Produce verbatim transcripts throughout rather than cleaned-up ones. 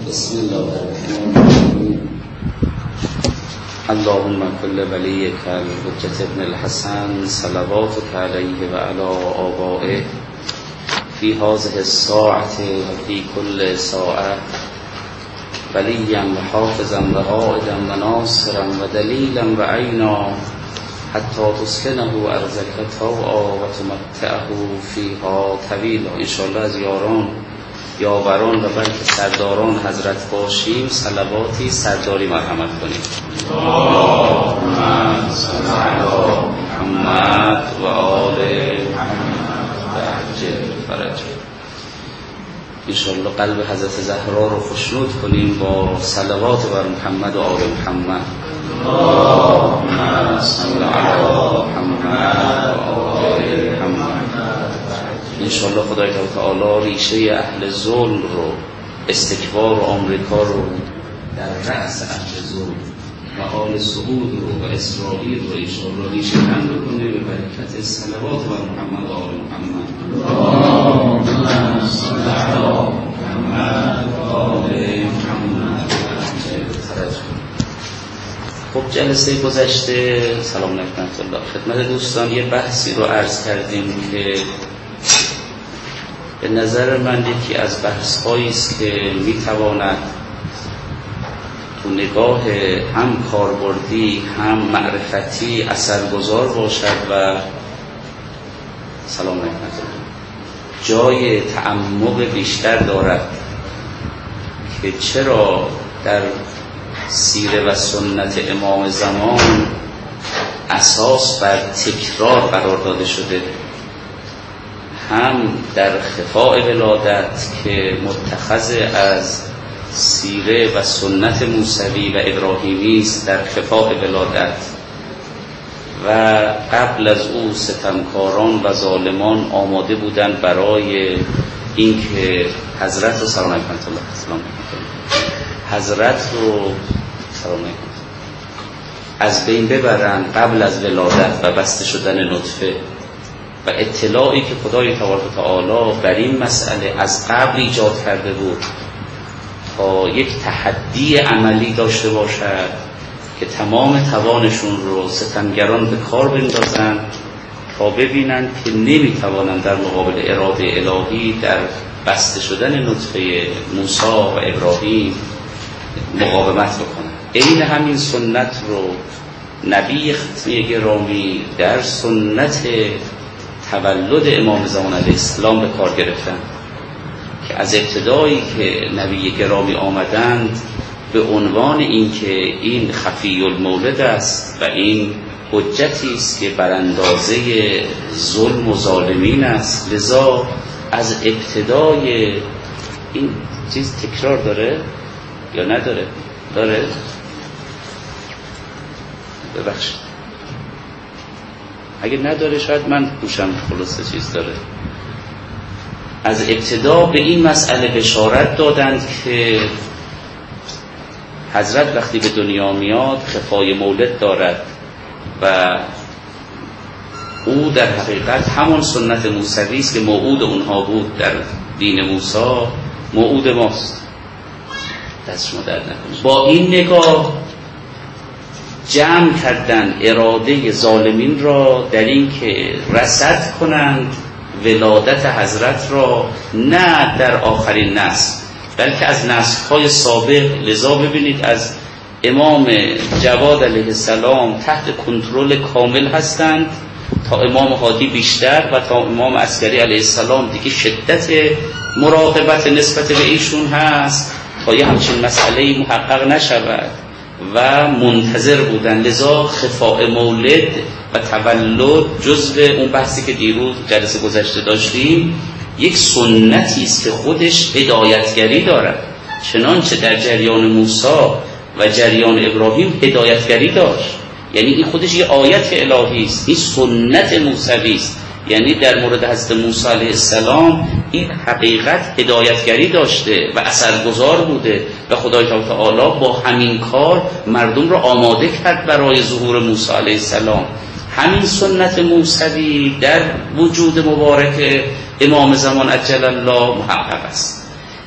بسم الله الرحمن الرحیم. اللهم كل وليك الحجة ابن الحسن صلواتك عليه وعلى آبائه في هذه الساعة وفي كل ساعة وليا وحافظا وقائدا وناصرا ودليلا وعينا حتى تسكنه أرضك طوعا وتمتعه فيها طويلا. انشاءالله از یاران یاوران و بلکه سرداران حضرت باشیم صلواتی سرداری مرحمت کنیم. اللهم صل علی محمد و آل محمد و عجل فرج. انشاءالله قلب حضرت زهرا رو خوشنود کنیم با صلوات بر محمد و آل محمد. اللهم صل علی محمد و آل محمد. انشاءالله خدای تعالی ریشه اهل ظلم رو، استکبار و آمریکا رو در رأس اهل ظلم و آل سعود رو و اسرائیل رو انشاءالله ریشه کن کنه به برکت صلوات بر محمد و آل محمد. اللهم صل علی محمد و آل محمد. خب جلسه گذشته سلام علیکم الله خدمت دوستان یه بحثی رو عرض کردیم که به نظر من یکی از بحث‌هایی است که می‌تواند تو نگاه هم کاربردی هم معرفتی اثرگذار باشد و سلام علیکم جای تعمق بیشتر دارد که چرا در سیره و سنت امام زمان اساس بر تکرار قرار داده شده، هم در خفاء ولادت که متخذ از سیره و سنت موسوی و ابراهیمی است در خفاء ولادت، و قبل از او ستمکاران و ظالمان آماده بودند برای اینکه حضرت رو سلام علیکم الله حضرت رو سلام علیکم از بین ببرن قبل از ولادت و بسته شدن نطفه، و اطلاعی که خدای تبارک و تعالی بر این مسئله از قبل ایجاد کرده بود تا یک تحدی عملی داشته باشد که تمام توانشون رو ستمگران به کار بندازن تا ببینن که نمیتوانن در مقابل اراده الهی در بسته شدن نطفه موسی و ابراهیم مقاومت بکنن. این همین سنت رو نبی ختمی گرامی در سنت تولد امام زمان علیه السلام به کار گرفتن که از ابتدایی که نبی گرامی آمدند به عنوان اینکه این خفی المولد است و این حجتی است که بر اندازه ظلم و ظالمین است، لذا از ابتدای این چیز تکرار داره یا نداره؟ داره؟ ببخشید اگه نداره شاید من گوشم خلاصه چیز داره. از ابتدا به این مسئله بشارت دادند که حضرت وقتی به دنیا میاد خفای مولد دارد و او در حقیقت همون سنت موسوی است که موعود اونها بود در دین موسی، موعود ماست. دست شما درد نکنید. با این نگاه جمع کردن اراده ظالمین را در این که رصد کنند ولادت حضرت را نه در آخرین نسل بلکه از نسل‌های سابق. لذا ببینید از امام جواد علیه السلام تحت کنترل کامل هستند تا امام هادی بیشتر و تا امام عسکری علیه السلام دیگه شدت مراقبت نسبت به ایشون هست تا یه همچین مسئله محقق نشود و منتظر بودن. لذا خفاء مولد و تولد جزو اون بحثی که دیروز جلسه گذشته داشتیم یک سنتی است که خودش هدایتگری دارد، چنانچه در جریان موسی و جریان ابراهیم هدایتگری داشت. یعنی این خودش یه آیت الهی است، این سنت موسوی است. یعنی در مورد حضرت موسی علیه السلام این حقیقت هدایتگری داشته و اثرگذار بوده و خدای تعالی با همین کار مردم را آماده کرد برای ظهور موسی علیه السلام. همین سنت موسوی در وجود مبارک امام زمان عجل الله محقق است.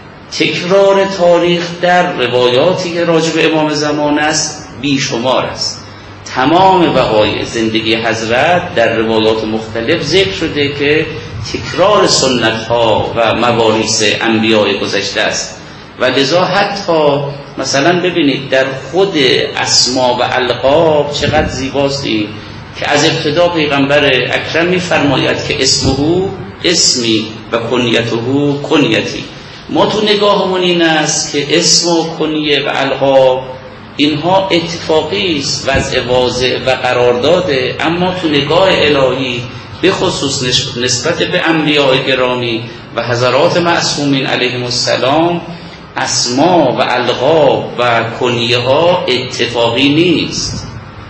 تکرار تاریخ در روایاتی که راجع به امام زمان است بیشمار است. تمام وقایع زندگی حضرت در روایات مختلف ذکر شده که تکرار سنت ها و مواریث انبیاء گذشته است و لذا حتی مثلا ببینید در خود اسما و القاب چقدر زیباست این که از ابتدا پیغمبر اکرم می‌فرماید که اسمه اسمی و کنیته کنیتی. ما تو نگاهمون این است که اسم و کنیه و القاب اینها اتفاقی است، وضع واضح و قرارداده، اما تو نگاه الهی به خصوص نسبت به انبیاء گرامی و حضرات معصومین علیهم السلام اسما و القاب و کنیه ها اتفاقی نیست،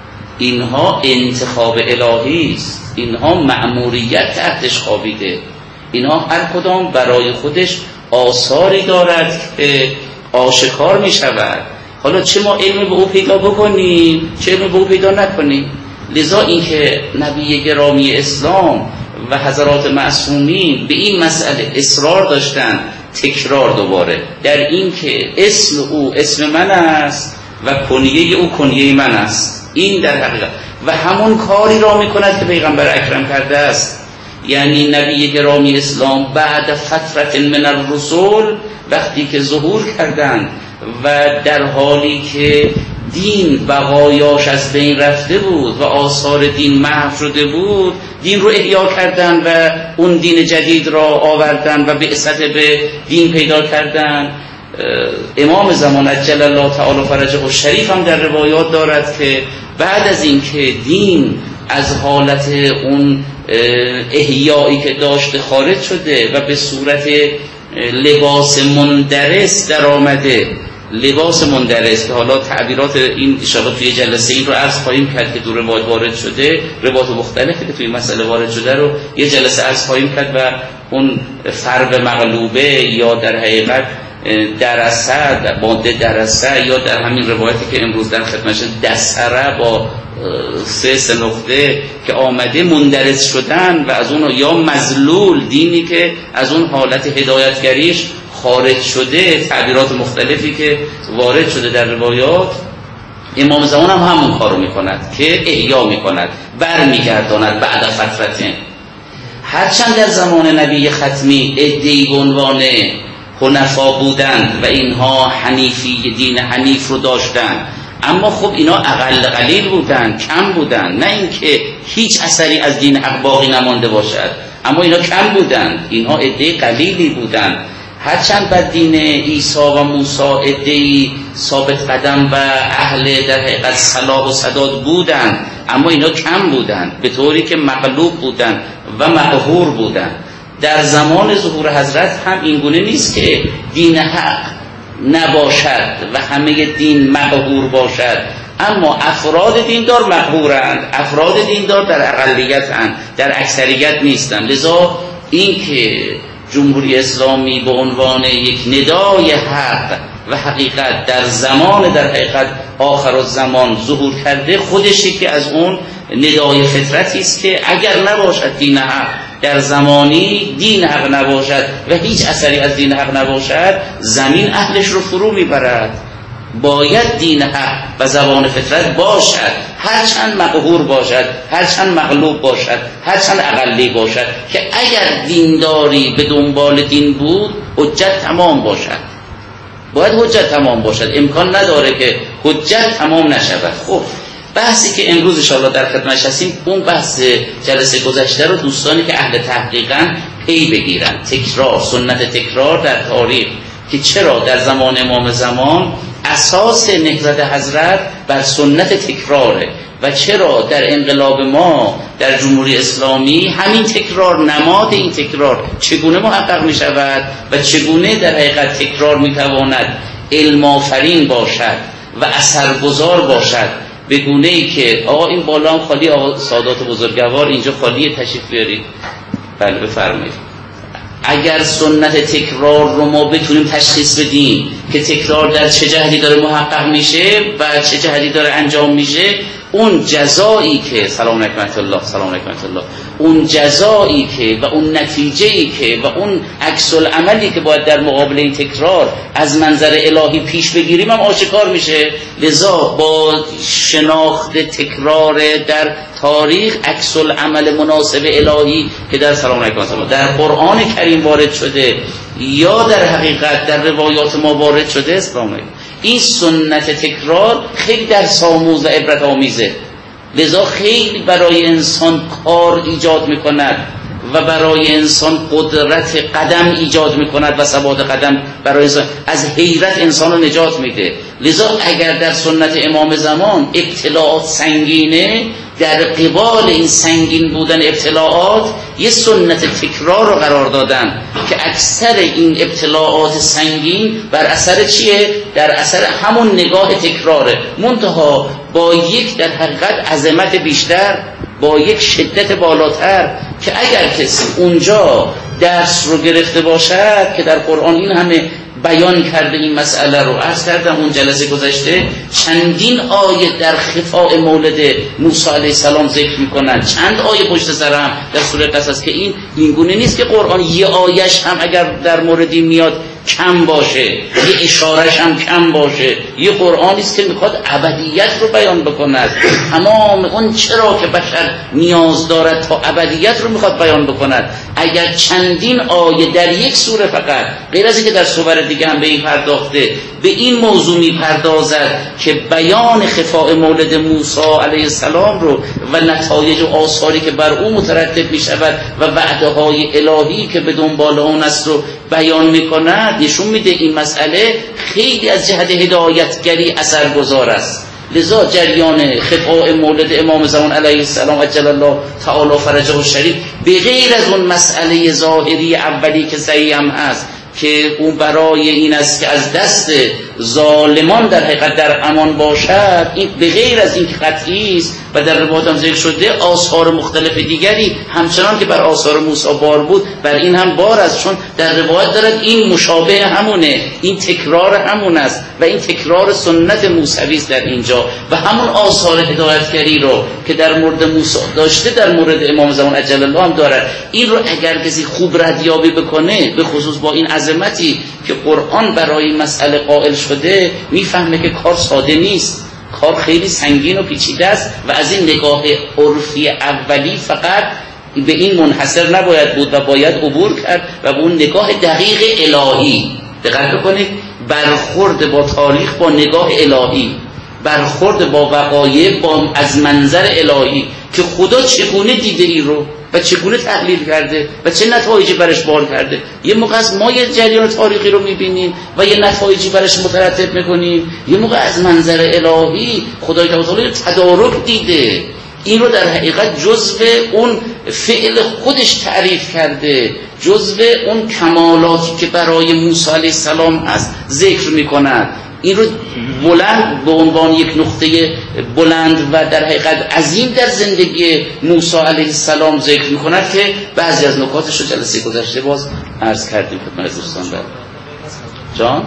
اینها انتخاب الهی است، اینها مأموریت تحتش خوابیده، اینها هر کدام برای خودش آثاری دارد که آشکار می شود. حالا چه ما علم به او پیدا بکنیم چه علم به او پیدا نکنیم. لذا اینکه نبی گرامی اسلام و حضرات معصومین به این مسئله اصرار داشتن تکرار دوباره در این که اسم او اسم من است و کنیه او کنیه من است، این در حقیقت و همون کاری را میکند که پیغمبر اکرم کرده است. یعنی نبی گرامی اسلام بعد فترت من الرسول وقتی که ظهور کردند و در حالی که دین بقایاش از بین رفته بود و آثار دین محو شده بود، دین رو احیا کردن و اون دین جدید را آوردن و بعثت به دین پیدا کردن. امام زمان عجل الله تعالی فرجه الشریف هم در روایات دارد که بعد از این که دین از حالت اون احیایی که داشته خارج شده و به صورت لباس مندرس در آمده، لباس مندرس که حالا تعبیرات این انشاءالله توی جلسه این رو عرض خواهیم کرد که دو روایت وارد شده، روایت مختلفی که توی مسئله وارد شده رو یه جلسه عرض خواهیم کرد و اون فرب مغلوبه یا در حقیقت درصد ماده درصد یا در همین روایتی که امروز در خدمتش دسره با سه سه نقطه که آمده مندرس شدن و از اون یا مزلول دینی که از اون حالت هدایتگریش خارج شده، تعبیرات مختلفی که وارد شده در روایات. امام زمان هم همون کارو میکند که احیا میکند، برمیگرداند بعد فترت. هرچند در زمان نبی ختمی عده‌ای به عنوان حنفا بودند و اینها حنیفی دین حنیف رو داشتند، اما خب اینا اقل قلیل بودند، کم بودند، نه اینکه هیچ اثری از دین حق باقی نمانده باشد، اما اینا کم بودند، اینها عده قلیلی بودند. هرچند بر دین عیسی و موسی عده‌ای ثابت قدم و اهل در حقیقت صلاح و سداد بودند، اما اینا کم بودند به طوری که مغلوب بودند و مقهور بودند. در زمان ظهور حضرت هم اینگونه نیست که دین حق نباشد و همه دین مقهور باشد، اما افراد دیندار مقهورند، افراد دیندار در اقلیت‌اند، در اکثریت نیستند. لذا این که جمهوری اسلامی به عنوان یک ندای حق و حقیقت در زمان در حقیقت آخر الزمان ظهور کرده، خودشی که از اون ندای فطرتی است که اگر نباشد دین حق در زمانی دین حق نباشد و هیچ اثری از دین حق نباشد، زمین اهلش رو فرو میبرد. باید دین حق و زبان فطرت باشد، هرچند مقهور باشد، هرچند مغلوب باشد، هرچند اقلی باشد، که اگر دینداری به دنبال دین بود حجت تمام باشد، باید حجت تمام باشد، امکان نداره که حجت تمام نشود. خب بحثی که امروز انشاءالله در خدمتش هستیم، اون بحث جلسه گذشته رو دوستانی که اهل تحقیقن پی بگیرن، تکرار، سنت تکرار در تاریخ، که چرا در زمان امام زمان اساس نهضت حضرت بر سنت تکراره و چرا در انقلاب ما در جمهوری اسلامی همین تکرار، نماد این تکرار چگونه محقق می شود و چگونه در حقیقت تکرار می تواند علم آفرین باشد و اثرگذار باشد، به گونه ای که آقا این بالا هم خالی، آقا سادات بزرگوار اینجا خالیه، تشریف بیارید. بله بفرمایید. اگر سنت تکرار رو ما بتونیم تشخیص بدیم که تکرار در چه جهتی داره محقق میشه و چه جهتی داره انجام میشه، اون جزایی که سلام علیکم الله سلام علیکم الله اون جزایی که و اون نتیجه‌ای که و اون عکس العملی که باید در مقابل این تکرار از منظر الهی پیش بگیریم هم آشکار میشه. لذا با شناخت تکرار در تاریخ عکس العمل مناسب الهی که در سلام علیکم الله در قرآن کریم وارد شده یا در حقیقت در روایات ما وارد شده، اسلام این سنت تکرار خیلی درس آموز و عبرت آمیزه. لذا خیلی برای انسان کار ایجاد میکند و برای انسان قدرت قدم ایجاد میکند و ثبات قدم برای انسان، از حیرت انسان رو نجات میده. لذا اگر در سنت امام زمان ابتلاعات سنگینه، در قبال این سنگین بودن ابتلاعات یه سنت تکرار رو قرار دادن که اکثر این ابتلاعات سنگین بر اثر چیه؟ در اثر همون نگاه تکراره، منتها با یک در حقیقت عظمت بیشتر، با یک شدت بالاتر، که اگر کسی اونجا درس رو گرفته باشد که در قرآن این همه بیان کرده این مسئله رو. عرض کردم اون جلسه گذشته چندین آیه در خفاء مولد موسی علیه السلام ذکر میکنن، چند آیه پشت سر هم در سوره قصص، که این اینگونه نیست که قرآن یه آیش هم اگر در موردی میاد کم باشه، یه اشارش هم کم باشه. یه قرآنی است که میخواد ابدیت رو بیان بکند، تمام اون چرا که بشر نیاز دارد تا ابدیت رو میخواد بیان بکند. اگر چندین آیه در یک سوره فقط، غیر از اینکه در سور دیگه هم به این پرداخته، به این موضوع میپردازد که بیان خفاء مولد موسی علیه السلام رو و نتایج و آثاری که بر او مترتب میشود و وعده های الهی که به دنبال اون است رو بیان میکند، نشون میده این مسئله خیلی از جهت هدایتگری اثرگذار است. لذا جریان خفاء مولد امام زمان علیه السلام عجل الله تعالی فرجه الشریف به غیر از اون مسئله ظاهری اولی که صحیح هم هست که اون برای این است که از دست ظالمان در حقیقت در امان باشد، این به غیر از این که قطعی است و در روایات هم ذکر شده، آثار مختلف دیگری همچنان که بر آثار موسی بار بود بر این هم بار است، چون در روایت دارد این مشابه همونه، این تکرار همون است و این تکرار سنت موسوی است در اینجا و همون آثار هدایتگری رو که در مورد موسی داشته در مورد امام زمان عجل الله هم دارد. این رو اگر کسی خوب ردیابی بکنه، به خصوص با این عظمتی که قرآن برای مسئله قائل شده، میفهمه که کار ساده نیست، کار خیلی سنگین و پیچیده است و از این نگاه عرفی اولی فقط به این منحصر نباید بود و باید عبور کرد و به اون نگاه دقیق الهی. دقت بکنید، برخورد با تاریخ با نگاه الهی، برخورد با وقایع با از منظر الهی که خدا چگونه دیده ای رو و چگونه تحلیل کرده و چه نتایجی برش بار کرده. یه موقع از ما یه جریان تاریخی رو میبینیم و یه نتایجی برش مترتب میکنیم، یه موقع از منظر الهی خدای تعالی تدارک دیده، این رو در حقیقت جزء اون فعل خودش تعریف کرده، جزء اون کمالاتی که برای موسی علیه السلام هست ذکر میکند. این رو بلند به عنوان یک نقطه بلند و در حقیقت عظیم در زندگی موسی علیه السلام ذکر می‌کند که بعضی از نکاتش رو جلسه گذشته باز عرض کردیم خدمت دوستان. در جان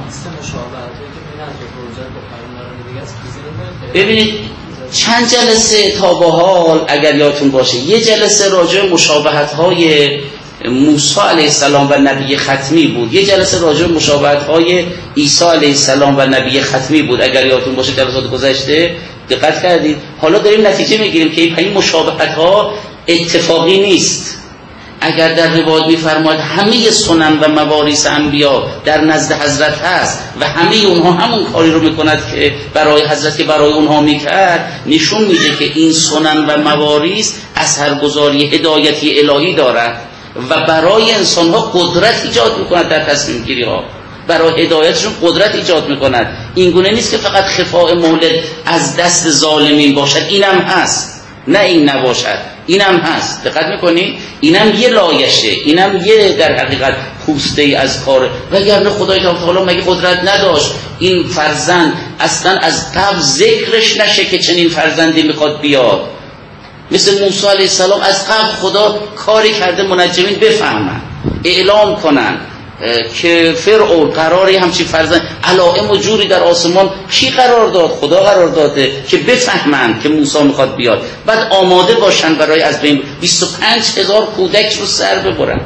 ببینید چند جلسه تا به حال اگر یادتون باشه، یه جلسه راجع به مشابهت‌های موسی علیه السلام و نبی ختمی بود، یه جلسه راجع به مشابهت‌های عیسی علیه السلام و نبی ختمی بود اگر یادتون باشه جلسات گذشته. دقت کردید؟ حالا داریم نتیجه میگیریم که این مشابهت‌ها اتفاقی نیست. اگر در روایت می‌فرماید همه سنن و مواریث انبیا در نزد حضرت هست و همه اونها همون کاری رو میکند که برای حضرت که برای اونها میکرد، نشون میده که این سنن و مواریث اثرگذاری هدایتی الهی دارد و برای انسان‌ها قدرت ایجاد می‌کند در تصمیم گیری ها، برای هدایتشون قدرت ایجاد می‌کند. این گونه نیست که فقط خفاء مولد از دست ظالمین باشد، اینم هست، نه این نباشد، اینم هست. دقت می‌کنی؟ اینم یه لایشه، اینم یه در حقیقت پوسته ای از کار. وگرنه خدای تعالی مگه قدرت نداشت این فرزند اصلا از قبل ذکرش نشه که چنین فرزندی می‌خواد بیاد؟ مثل موسی علیه السلام از قبل خدا کاری کرده منجمین بفهمن، اعلام کنن، که فرعون قراری همچین فرزند علائم و جوری در آسمان کی قرار داد؟ خدا قرار داده که بفهمند که موسی میخواد بیاد، بعد آماده باشن برای از بین بیست و پنج هزار کودک رو سر ببرن.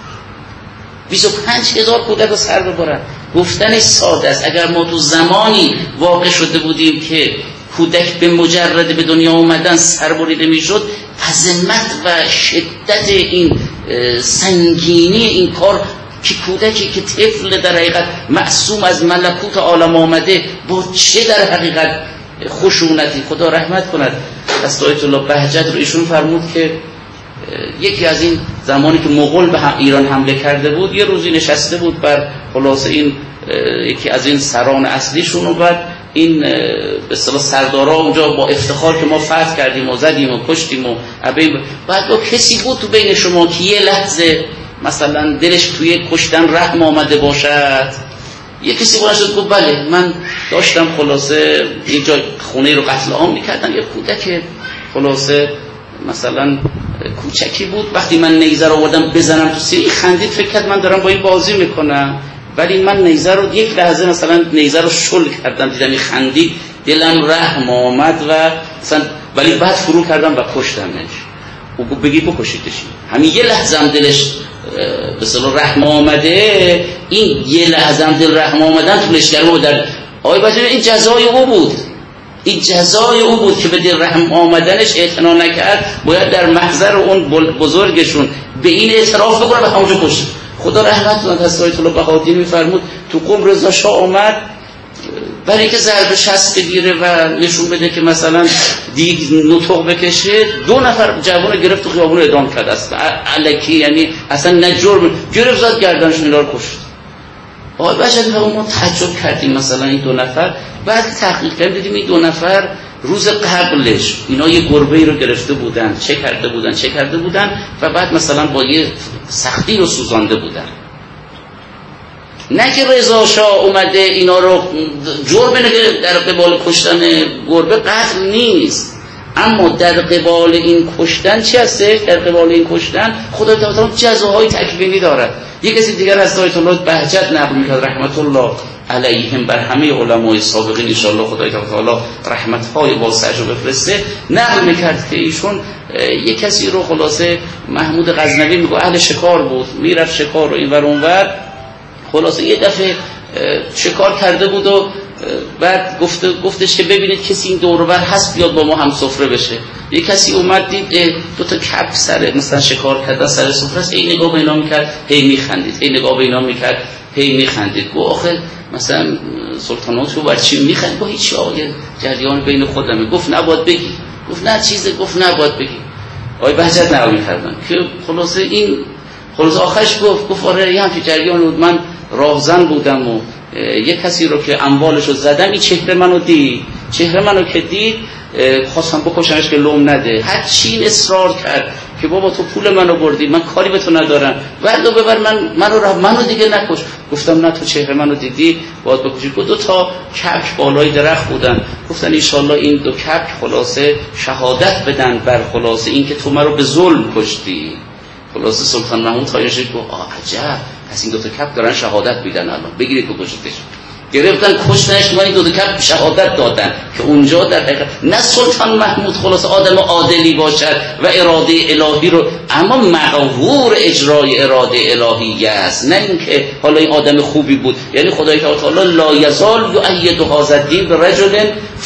بیست و پنج هزار کودک رو سر ببرن. گفتنش ساده است. اگر ما تو زمانی واقع شده بودیم که کودک به مجرد به دنیا اومدن سر بریده میشد، عظمت و شدت این سنگینی این کار که کودکی که طفل در حقیقت معصوم از ملکوت عالم آمده با چه در حقیقت خشونتی، خدا رحمت کند از آیت الله بهجت رو ایشون فرمود که یکی از این زمانی که مغول به هم ایران حمله کرده بود، یه روزی نشسته بود بر خلاصه این یکی از این سران اصلیشون و بعد این به اصطلاح سردارا اونجا با افتخار که ما فتح کردیم و زدیم و کشتیم و ابین، بعد با کسی بود تو بین شما که یه لحظه مثلا دلش توی کشتن رحم آمده باشد؟ یه کسی بلند شد گفت بله من داشتم خلاصه یه جای خونه رو قتل عام میکردم، یه کودک خلاصه مثلا کوچکی بود، وقتی من نیزه رو آوردم بزنم تو سینه خندید، فکر کرد من دارم با این بازی میکنم، ولی من نیزه رو یک لحظه مثلا نیزه رو شل کردم، دیدم این خندید، دلم رحم آمد و مثلا ولی بعد فرو کردم و کشتمش. او گفت بگی بکشیدش. همین یه لحظه هم دلش به اصطلاح رحم آمده، این یه لحظه هم دل رحم آمدن طولش کرده در آقای بجای این جزای او بود، این جزای او بود که به دل رحم آمدنش اعتنا نکرد، باید در محضر اون بزرگشون به این اعتراف بکنه و همونجا کشت. خدا رحمت کنه از آیت الله بهادی میفرمود تو قم رضا شاه آمد برای اینکه ضرب شست بگیره و نشون بده که مثلا دیگ نطق بکشه، دو نفر جوان گرفت و خیابون اعدام کرد اصلا الکی، یعنی اصلا نه جرم، گرفت زد گردنشون اینا رو کشت. آقای بشری ما تعجب کردیم مثلا این دو نفر، بعد تحقیق کردیم دیدیم این دو نفر روز قبلش اینا یه گربه‌ای رو گرفته بودن، چه کرده بودن چه کرده بودن و بعد مثلا با یه سختی رو سوزانده بودن. نه که رضا شاه اومده اینا رو جرم نگه در قبال کشتن گربه قتل نیست، اما در قبال این کشتن چی هسته؟ در قبال این کشتن خدا تعالی جزاهای تکوینی دارد. یک کسی دیگر از آیت الله بهجت نقل می‌کرد رحمت الله علیهم بر همه علمای سابقین، ان شاء الله خدای تعالی رحمت‌های واسعش رو بفرسته، نقل می‌کرد که ایشون یک کسی رو خلاصه محمود غزنوی میگه اهل شکار بود، میرفت شکار رو اینور اونور، خلاصه یه دفعه شکار کرده بود و بعد گفته گفتش که ببینید کسی این دور و بر هست بیاد با ما هم سفره بشه. یه کسی اومد دید دو تا کپ سر مثلا شکار کرده سر سفره است، این نگاه به اینا میکرد هی میخندید، این نگاه به اینا میکرد هی میخندید. گفت آخه مثلا سلطانات رو بر چی میخند؟ گفت هیچ آقا جریان بین خودمه. گفت نباید بگی. گفت نه چیزه. گفت نباید بگی. آقای بهجت نقل می‌کردن که خلاصه این خلاص آخرش گفت گفت آره یه همچین جریان بود، من راهزن بودم و یک کسی رو که اموالش رو زدم این چهره منو دید، چهره منو که دید خواستم بکشمش که لوم نده، هر چی اصرار کرد که بابا تو پول منو بردی، من کاری به تو ندارم، وردو ببر من منو راه منو دیگه نکش. گفتم نه تو چهره منو دیدی باید بکشی. گفت دو تا کپک بالای درخت بودن، گفتن ان شاء الله این دو کپک خلاصه شهادت بدن بر خلاصه این که تو منو به ظلم کشتی. خلاصه سلطان محمود خواهیش گفت آه عجب، پس این دو تا کپ دارن شهادت میدن، الان بگیرید بکشیدش. گرفتن کشتنش، من این دو تا کپ شهادت دادن که اونجا در حقیقت نه سلطان محمود خلاص آدم عادلی باشد و اراده الهی رو، اما مقهور اجرای اراده الهی است، نه اینکه حالا این آدم خوبی بود. یعنی خدای تعالی لا یزال یؤید هذا الدین برجل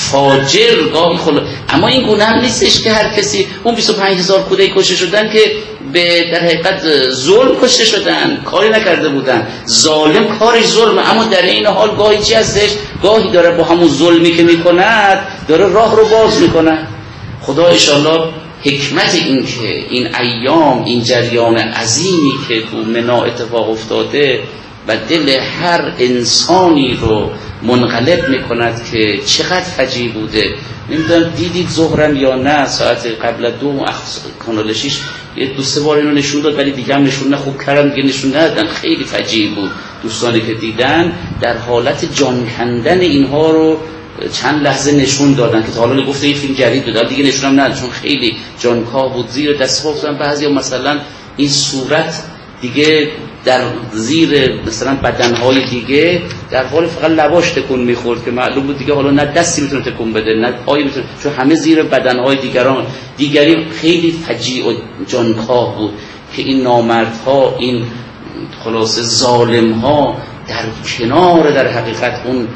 فاجر گاهی خلا، اما این گونه هم نیستش که هر کسی اون بیست و پنج هزار کودک کشته شدن که به در حقیقت ظلم کشته شدن، کاری نکرده بودن. ظالم کارش ظلمه، اما در این حال گاهی چی هستش؟ گاهی داره با همون ظلمی که میکند داره راه رو باز میکنه. خدا انشالله حکمت این که این ایام این جریان عظیمی که تو منا اتفاق افتاده و دل هر انسانی رو منقلب میکند که چقدر فجیع بوده. نمیدونم دیدید ظهرم یا نه، ساعت قبل دو کانال شش یه دو سه بار اینو نشون داد، ولی دیگه هم نشون نه، خوب کردن دیگه نشون ندادن، خیلی فجیع بود. دوستانی که دیدن در حالت جان کندن اینها رو چند لحظه نشون دادن که تا حالا گفته این فیلم جدید بود، دیگه نشونم ندادن چون خیلی جانکاه بود. زیر دست افتادن بعضیا مثلا این صورت دیگه در زیر مثلا بدنهای دیگه در حال فقط لباش تکون میخورد که معلوم بود دیگه حالا نه دستی میتونه تکون بده نه پایی میتونه، چون همه زیر بدنهای دیگران. دیگری خیلی فجیع و جانکاه بود که این نامردها، این خلاصه ظالمها در کنار در حقیقت اون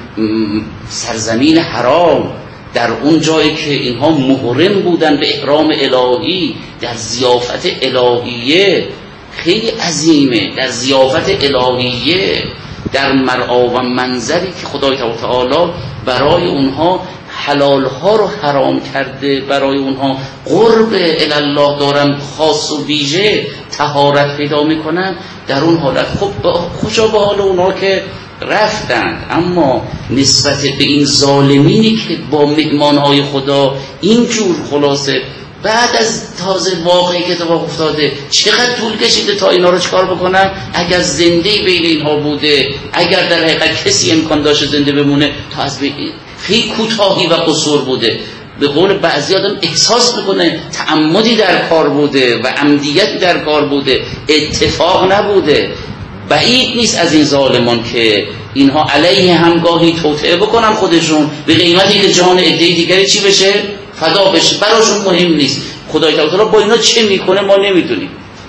سرزمین حرام، در اون جایی که اینها محرم بودن به احرام الهی، در ضیافت الهیه خیلی عظیمه، در ضیافت الهیه، در مرعا و منظری که خدای تعالی برای اونها حلالها رو حرام کرده، برای اونها قرب الله دارن، خاص و ویژه طهارت پیدا میکنن. در اون حالت خب خوشا به حال اونها که رفتند، اما نسبت به این ظالمینی که با مهمانهای خدا اینجور خلاصه بعد از تازه واقعی که اتفاق افتاده چقدر طول کشیده تا اینا رو چکار بکنن؟ اگر زنده بین اینها بوده، اگر در حقیقت کسی امکان داشته زنده بمونه، تا از خیلی کوتاهی و قصور بوده. به قول بعضی آدم احساس میکنه تعمدی در کار بوده و عمدیتی در کار بوده، اتفاق نبوده. بعید نیست از این ظالمان که اینها علیه همگاهی توطئه بکنن خودشون به قیمتی که جان عده دیگری چی بشه؟ فدا بشه. براشون مهم نیست خدای تعالی با اینا چه میکنه ما نمیدونیم.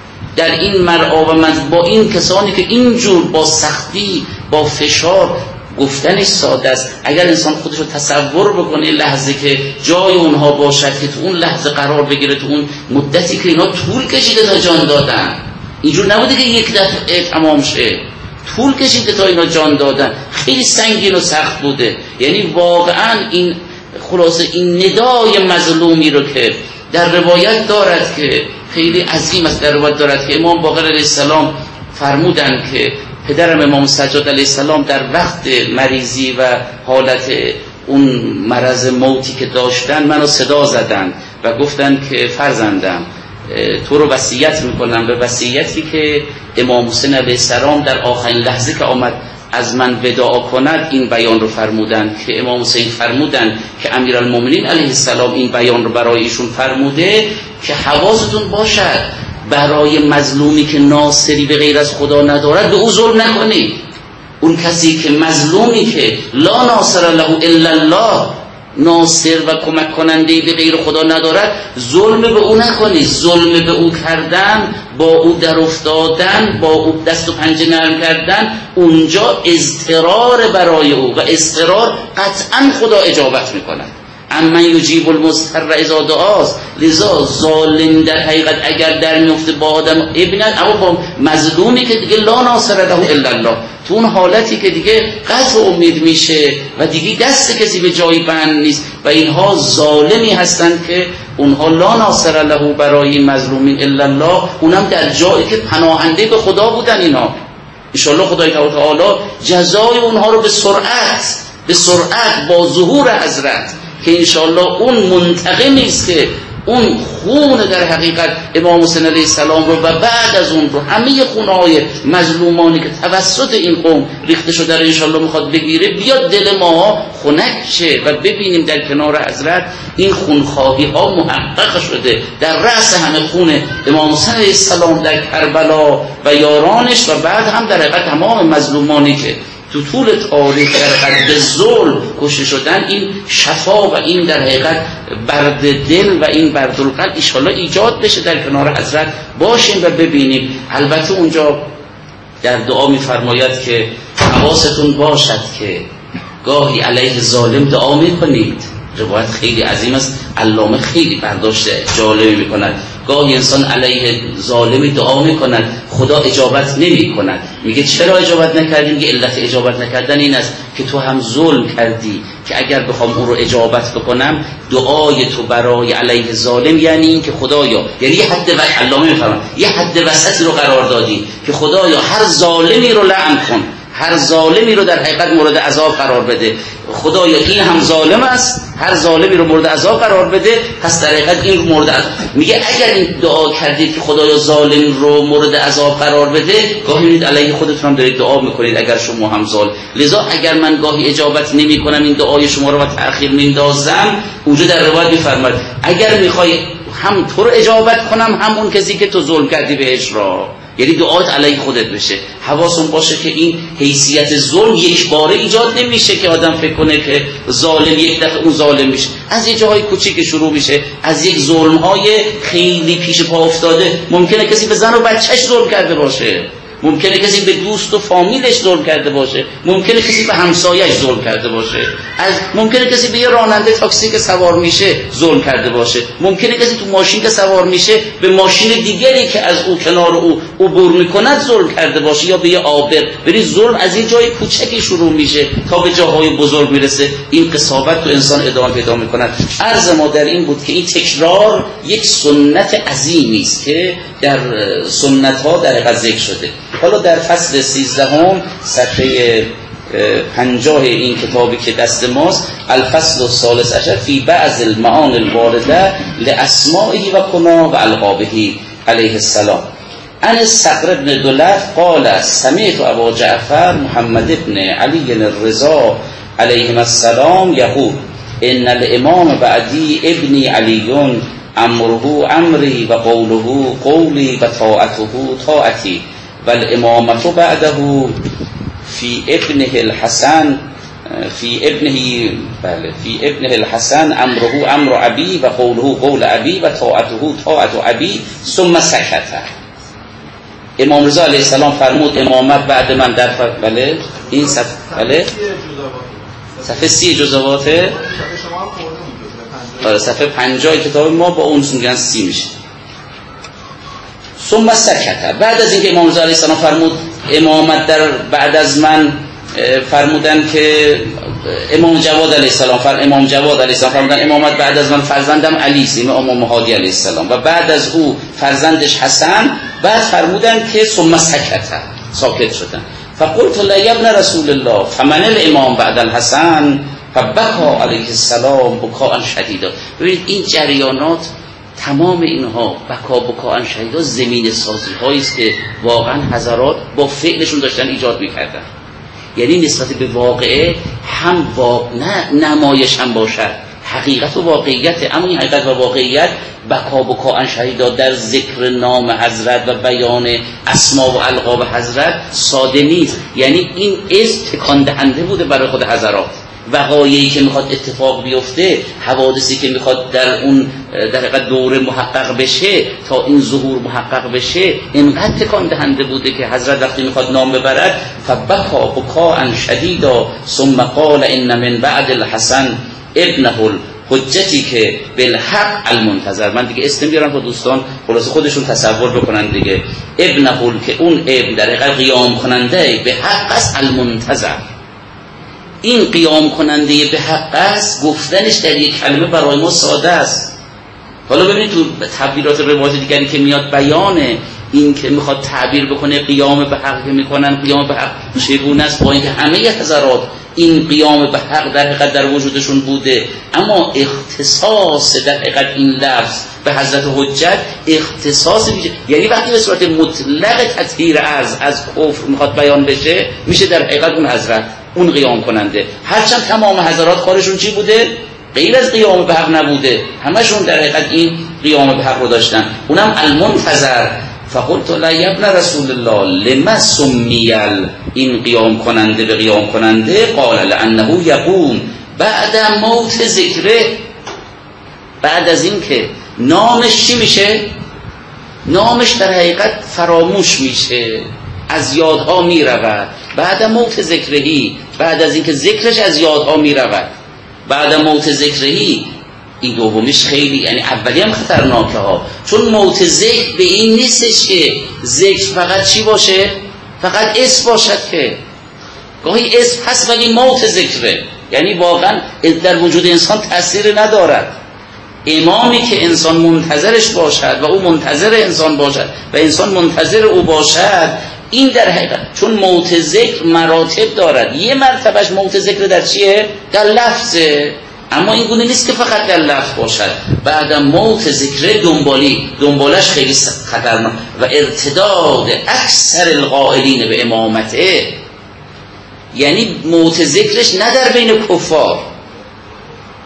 در این مرعا و منز با این کسانی که اینجور با سختی با فشار، گفتنش ساده است، اگر انسان خودش رو تصور بکنه لحظه که جای اونها باشد که تو اون لحظه قرار بگیره، تو اون مدتی که اینا طول کشیده تا جان دادن، اینجور نبوده که یک دفعه تمام شه، طول کشیده تا اینا جان دادن، خیلی سنگین و سخت بوده. یعنی واقعا این خلاصه این ندای مظلومی رو که در روایت دارد که خیلی عظیم است، در روایت دارد که امام باقر علیه السلام فرمودند که پدرم امام سجاد علیه السلام در وقت مریضی و حالت اون مرض موتی که داشتن منو صدا زدن و گفتن که فرزندم تو رو وصیت میکنم به وصیتی که امام حسین علیه السلام در آخرین لحظه که آمد از من وداع کند این بیان رو فرمودن که امام حسین فرمودن که امیرالمومنین علیه السلام این بیان رو برای ایشون فرموده که حواستون باشد برای مظلومی که ناصری به غیر از خدا ندارد به او ظلم نکنید. اون کسی که مظلومی که لا ناصر له الا الله، ناصر و کمک کننده به غیر خدا ندارد، ظلم به او نکنید. ظلم به او کردن، با او در افتادن، با او دست و پنجه نرم کردن، اونجا اضطرار برای او و اضطرار قطعا خدا اجابت میکند. اما یجیب المضطر اذا دعاست. لذا ظالم در حقیقت اگر در میفته با آدم ابنت، اما با مظلومی که دیگه لا ناصر له الا الله، تو اون حالتی که دیگه قطع امید میشه و دیگه دست کسی به جایی بند نیست و اینها ظالمی هستند که اونها لا ناصر له برای مظلومین الا الله، اونم در جایی که پناهنده به خدا بودن. اینا انشاءالله خدای تعالی جزای اونها رو به سرعت به سرعت با ظهور حضرت که انشاءالله اون منتقمی است که اون خون در حقیقت امام حسین علیه السلام رو و بعد از اون رو همه خونهای مظلومانی که توسط این قوم ریخته شده رو انشاءالله میخواد بگیره، بیاد دل ما خنک شه و ببینیم در کنار حضرت این خونخواهی ها محقق شده. در رأس همه خون امام حسین علیه السلام در کربلا و یارانش و بعد هم در حقیقت تمام مظلومانی که تو طول تاریخ در حد ظلم کشته شدن، این شفا و این در حقیقت برد دل و این برد القلب انشاءالله ایجاد بشه در کنار حضرت باشیم و ببینیم. البته اونجا در دعا میفرماید که حواستون باشد که گاهی علیه ظالم دعا میکنید. روایت خیلی عظیم است، علامه خیلی برداشت جالبی میکند. گاهی انسان علیه ظالمی دعا میکند، خدا اجابت نمی کند. میگه چرا اجابت نکردی؟ میگه علت اجابت نکردن این است که تو هم ظلم کردی، که اگر بخوام اون رو اجابت بکنم دعای تو برای علیه ظالم یعنی این که خدایا، یعنی یه حد و علامه میفرمان یه حد وسطی رو قرار دادی که خدایا هر ظالمی رو لعن کن، هر ظالمی رو در حقیقت مورد عذاب قرار بده. خدایا این هم ظالم است، هر ظالمی رو مورد عذاب قرار بده، پس در حقیقت این رو مورد عذاب. میگه اگر این دعا کردید که خدایا ظالم رو مورد عذاب قرار بده، گاهی میید علیه خودتون هم دارید دعا میکنید اگر شما هم ظالم. لذا اگر من گاهی اجابت نمی کنم این دعای شما رو و تأخیر میندازم، اونجا در روایت میفرماید اگر میخوای هم تو رو اجابت کنم هم اون کسی که تو ظلم کردی بهش را، یعنی دعات علیه خودت بشه. حواستون باشه که این حیثیت ظلم یک باره ایجاد نمیشه که آدم فکر کنه که ظالم یک دفعه اون ظالم میشه. از یه جاهای کوچیک شروع میشه، از یک ظلم‌های خیلی پیش پا افتاده. ممکنه کسی به زن و بچهش ظلم کرده باشه، ممکنه کسی به دوست و فامیلش ظلم کرده باشه، ممکنه کسی به همسایه‌اش ظلم کرده باشه، از ممکنه کسی به یه راننده تاکسی که سوار میشه ظلم کرده باشه، ممکنه کسی تو ماشین که سوار میشه به ماشین دیگری که از او کنار او عبور میکند ظلم کرده باشه، یا به یه عابر. ببین ظلم از یه جای کوچکی شروع میشه تا به جاهای بزرگ میرسه. این قساوت تو انسان ادامه پیدا میکند. عرض ما در این بود که این تکرار یک سنت عظیمی است که در سنت ها در حقیقت ذکر شده. حالا در فصل سیزدهم صفحه پنجاه این کتابی که دست ماست، الفصل الثالث عشر فی بعض المعانی الوارده لاسمائه و کناه و القابه علیه السلام. عن الصقر بن دلف قال سمعت ابا جعفر محمد بن علی الرضا علیهم السلام یقول ان الامام بعدی ابن علی امره امری و قوله قولی و طاعته طاعتی و الامامت بعده فی ابنه الحسن فی ابنه بله فی ابنه الحسن امره امر ابی و قوله قول ابی و طاعته طاعت ابی ثم سکت. امام رضا علیه السلام فرمود امامت بعد من در فر... بله این صفحه بله صفحه سی جزواته آره صفحه پنجاه کتاب ما با اون میگن سی میشه. ثم سکت. بعد از اینکه امام رضا علیه السلام فرمود امامت در بعد از من، فرمودن که امام جواد علیه السلام فر امام جواد علیه السلام فرمودن امامت بعد از من فرزندم علی است، امام هادی علیه السلام، و بعد از او فرزندش حسن. بعد فرمودن که ثم سکت، ساکت شدن. فقلت لا یا ابن رسول الله فمن الامام بعد الحسن فبکا علیه السلام بکاء شدیدا. ببینید این جریانات تمام اینها بکا بکاء شدیدا زمین سازی هایی است که واقعا حضرات با فعلشون داشتن ایجاد میکردن. یعنی نسبت به واقعه هم واقع نه نمایش هم باشد، حقیقت و واقعیت. اما این حقیقت و واقعیت بکا بکاء شدیدا در ذکر نام حضرت و بیان اسما و القاب حضرت ساده نیست. یعنی این از تکان دهنده بوده برای خود حضرات. وقایعی که میخواد اتفاق بیفته، حوادثی که میخواد در اون در حقیقت دوره محقق بشه تا این ظهور محقق بشه، اینقدر تکان دهنده بوده که حضرت وقتی میخواد نام ببرد فبکا بکاء شدیدا ثم قال ان من بعد الحسن ابنه الحجتی که بالحق المنتظر. من دیگه اسم بیارم با دوستان خلاص خودشون تصور بکنن دیگه. ابنه که اون ابن در حقیقت قیام کننده به حق است، المنتظر این قیام کننده به حق است. گفتنش در یک کلمه برای ما ساده است. حالا ببینید تو تعبیرات روایات دیگری که میاد بیان این که میخواد تعبیر بکنه قیام به حق که میکنن، قیام به حق چگونه است، با اینکه همه حضرات این قیام به حق در حقیقت در وجودشون بوده، اما اختصاص در حقیقت این لفظ به حضرت حجت اختصاص میشه. یعنی وقتی به صورت مطلق تطهیر ارض از کفر میخواد بیان بشه، میشه در حقیقت اون حضرت، اون قیام کننده. هرچند تمام حضرات کارشون چی بوده؟ غیر از قیام به حق نبوده، همشون در حقیقت این قیام به حق رو داشتن. اونم المنتظر. فقلت لا یا ابن رسول الله لما سمی این قیام کننده به قیام کننده؟ قال لانه یقوم بعد موت ذکره. بعد از این که نامش چی میشه؟ نامش در حقیقت فراموش میشه، از یادها میرود. بعد موت ذکرهی، بعد از اینکه ذکرش از یادها میرود. بعد موت ذکرهی، این دومیش خیلی، یعنی اولی هم خطرناکه ها، چون موت ذکر به این نیستش که ذکر فقط چی باشه؟ فقط اسم باشد، که گاهی اسم هست ولی موت ذکره، یعنی واقعا در وجود انسان تأثیر ندارد. امامی که انسان منتظرش باشد و او منتظر انسان باشد و انسان منتظر او باشد، این در حقیقت چون موت ذکر مراتب دارد. یه مرتبهش موت ذکر در چیه؟ در لفظه. اما این گونه نیست که فقط در لفظ باشد. بعد موت ذکر دنبالی، دنبالش خیلی خطرناک و ارتداد اکثر القائلین به امامته، یعنی موت ذکرش نه در بین کفار،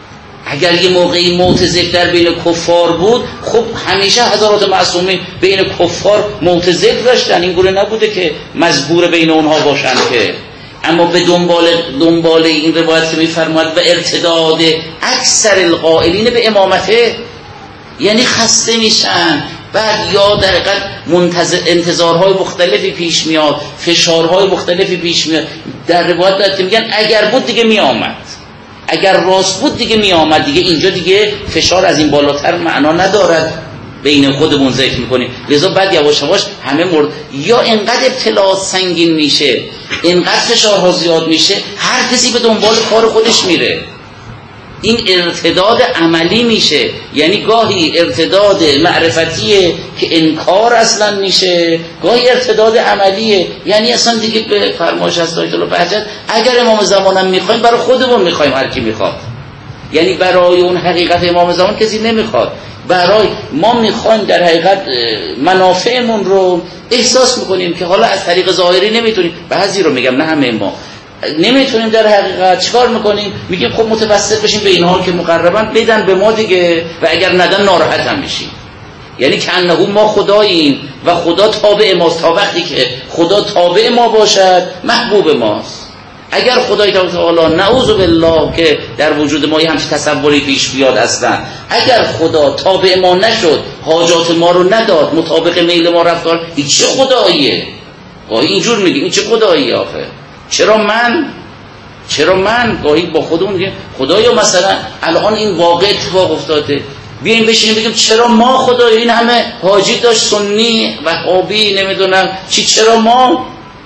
اگر یه موقعی موت ذکر در بین کفار بود، خب همیشه حضرات معصومین بین کفار موت ذکر داشتن، این گونه نبوده که مجبور بین اونها باشن که. اما به دنبال دنبال این روایت که میفرماید و ارتداد اکثر القائلین به امامته، یعنی خسته میشن، بعد یا در حقیقت منتظر انتظارهای مختلفی پیش میاد، فشارهای مختلفی پیش میاد. در روایت دارد که میگن اگر بود دیگه میآمد، اگر راست بود دیگه میآمد، دیگه اینجا دیگه فشار از این بالاتر معنا ندارد، بین خودمون ذکر میکنیم. لذا بعد یواش یواش همه مرد، یا اینقدر ابتلا سنگین میشه، اینقدر فشارها زیاد میشه، هر کسی به دنبال کار خودش میره. این ارتداد عملی میشه، یعنی گاهی ارتداد معرفتیه که انکار اصلا میشه، گاهی ارتداد عملیه، یعنی اصلا دیگه به فرمایش از آیت الله بهجت اگر امام زمانم میخوایم برای خودمون میخوایم، هر کی میخواد، یعنی برای اون حقیقت امام زمان کسی نمیخواد، برای ما میخوایم در حقیقت منافعمون رو احساس میکنیم که حالا از طریق ظاهری نمیتونیم، بعضی رو میگم نه همه ما نمیتونیم، در حقیقت چیکار میکنیم؟ میگیم خب متوسط بشیم به اینها که مقربن بدن به ما دیگه، و اگر ندن ناراحت هم میشیم. یعنی که انه ما خداییم و خدا تابع ماست، تا وقتی که خدا تابع ما باشد محبوب ماست. اگر خدای تعالی نعوذ بالله که در وجود ما یه همچین تصوری پیش بیاد اصلا، اگر خدا تابع ما نشد، حاجات ما رو نداد، مطابق میل ما رفتار، این چه خداییه؟ گاهی اینجور میگیم این چه خداییه آخه؟ چرا من؟ چرا من؟ گاهی با خودمون میگیم خدایا مثلا الان این واقع اتفاق افتاده، بیایم بشینیم بگیم چرا ما خدایا؟ این همه حاجی داشت، سنی وهابی نمیدونم چی، چرا ما؟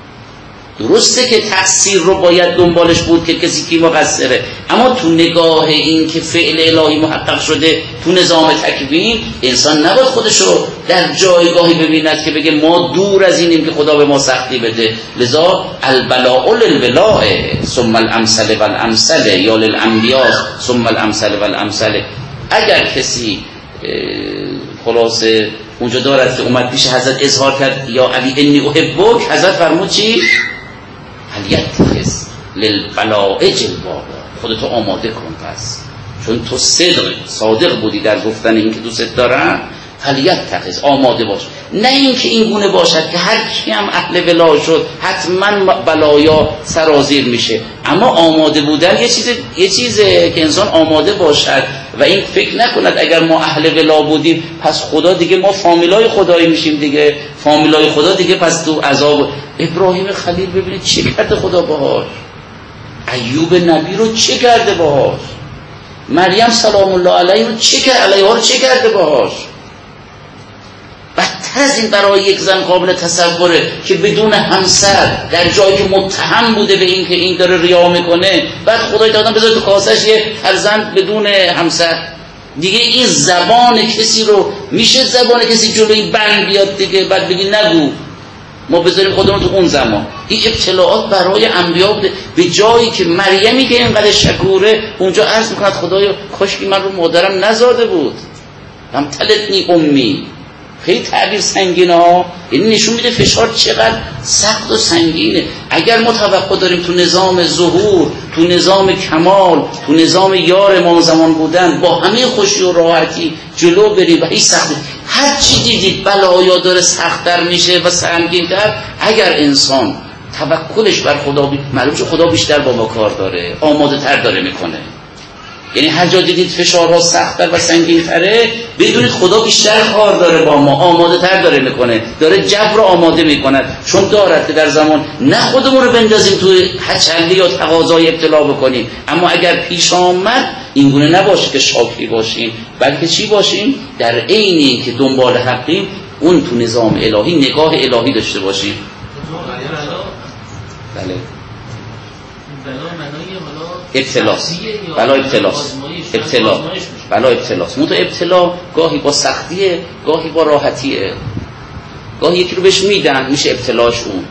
درسته که تقصیر رو باید دنبالش بود که کسی کی مقصره، اما تو نگاه این که فعل الهی محقق شده تو نظام تکوین، انسان نباید خودش رو در جایگاهی ببیند که بگه ما دور از اینیم که خدا به ما سختی بده. لذا البلاء للولاء ثم الامثل والامثل، یا للانبیاء ثم الامثل والامثل. اگر کسی خلاصه اونجا دارد که اومد پیش حضرت اظهار کرد یا علی انی احبک، حضرت فرمود چی؟ هل یتخذ للبلاء جلبابا، خودتو آماده کن، پس چون تو صدق صادق بودی در گفتن این که دوست دارم، هل یتخذ، آماده باش. نه این که این گونه باشد که هر کی هم اهل ولا شد حتما بلایا سرازیر میشه، اما آماده بودن یه چیز یه چیزه که انسان آماده باشد و این فکر نکند اگر ما اهل ولا بودیم پس خدا دیگه ما فامیلای خدایی میشیم دیگه، فامیلای خدا دیگه پس تو عذاب. ابراهیم خلیل ببینید چه کرده خدا باهاش، ایوب نبی رو چه کرده باهاش، مریم سلام الله علیها رو چه کرده علیها رو چه کرده باهاش. بدتر از این برای یک زن قابل تصوره که بدون همسر در جایی که متهم بوده به این که این داره ریا میکنه، بعد خدای دادن بذاره تو کاسش یه فرزند بدون همسر. دیگه این زبان کسی رو میشه زبان کسی جلوی بند بیاد دیگه، بعد بگی نگو، ما بذاریم خودمون تو اون زمان. این ابتلاعات برای انبیا بوده، به جایی که مریمی که اینقدر شکوره اونجا عرض میکند خدایا کاش که من رو مادرم نزاده بود، هم تلتنی امی. خیلی تعبیر سنگینه ها، یعنی نشون میده فشار چقدر سخت و سنگینه. اگر ما توقع داریم تو نظام ظهور، تو نظام کمال، تو نظام یار امام زمان بودن با همه خوشی و راحتی جلو بریم و هیچ سختی، هر چی دیدید بلایا داره سخت‌تر میشه و سنگین‌تر، اگر انسان توکلش بر خدا بی... معلوم شد خدا بیشتر با ما کار داره، آماده تر داره میکنه. یعنی هر جا دیدید فشارها سخت‌تر و سنگین‌تره، بدونید خدا بیشتر کار داره با ما، آماده تر داره میکنه، داره جبر رو آماده میکنه، چون دارد که در زمان نه خودمون رو بندازیم توی هچلی یا تقاضای ابتلا بکنیم، اما اگر پیش آمد اینگونه نباشه که شاکری باشیم، بلکه چی باشیم؟ در عین این که دنبال حقیم اون تو نظام الهی نگاه الهی داشته باشیم. بله ابتلاس، بلا ابتلاس، ابتلا، بلا ابتلاس. منتها ابتلا گاهی با سختیه، گاهی با راحتیه. گاهی یکی رو بهش میدن میشه ابتلاش اون.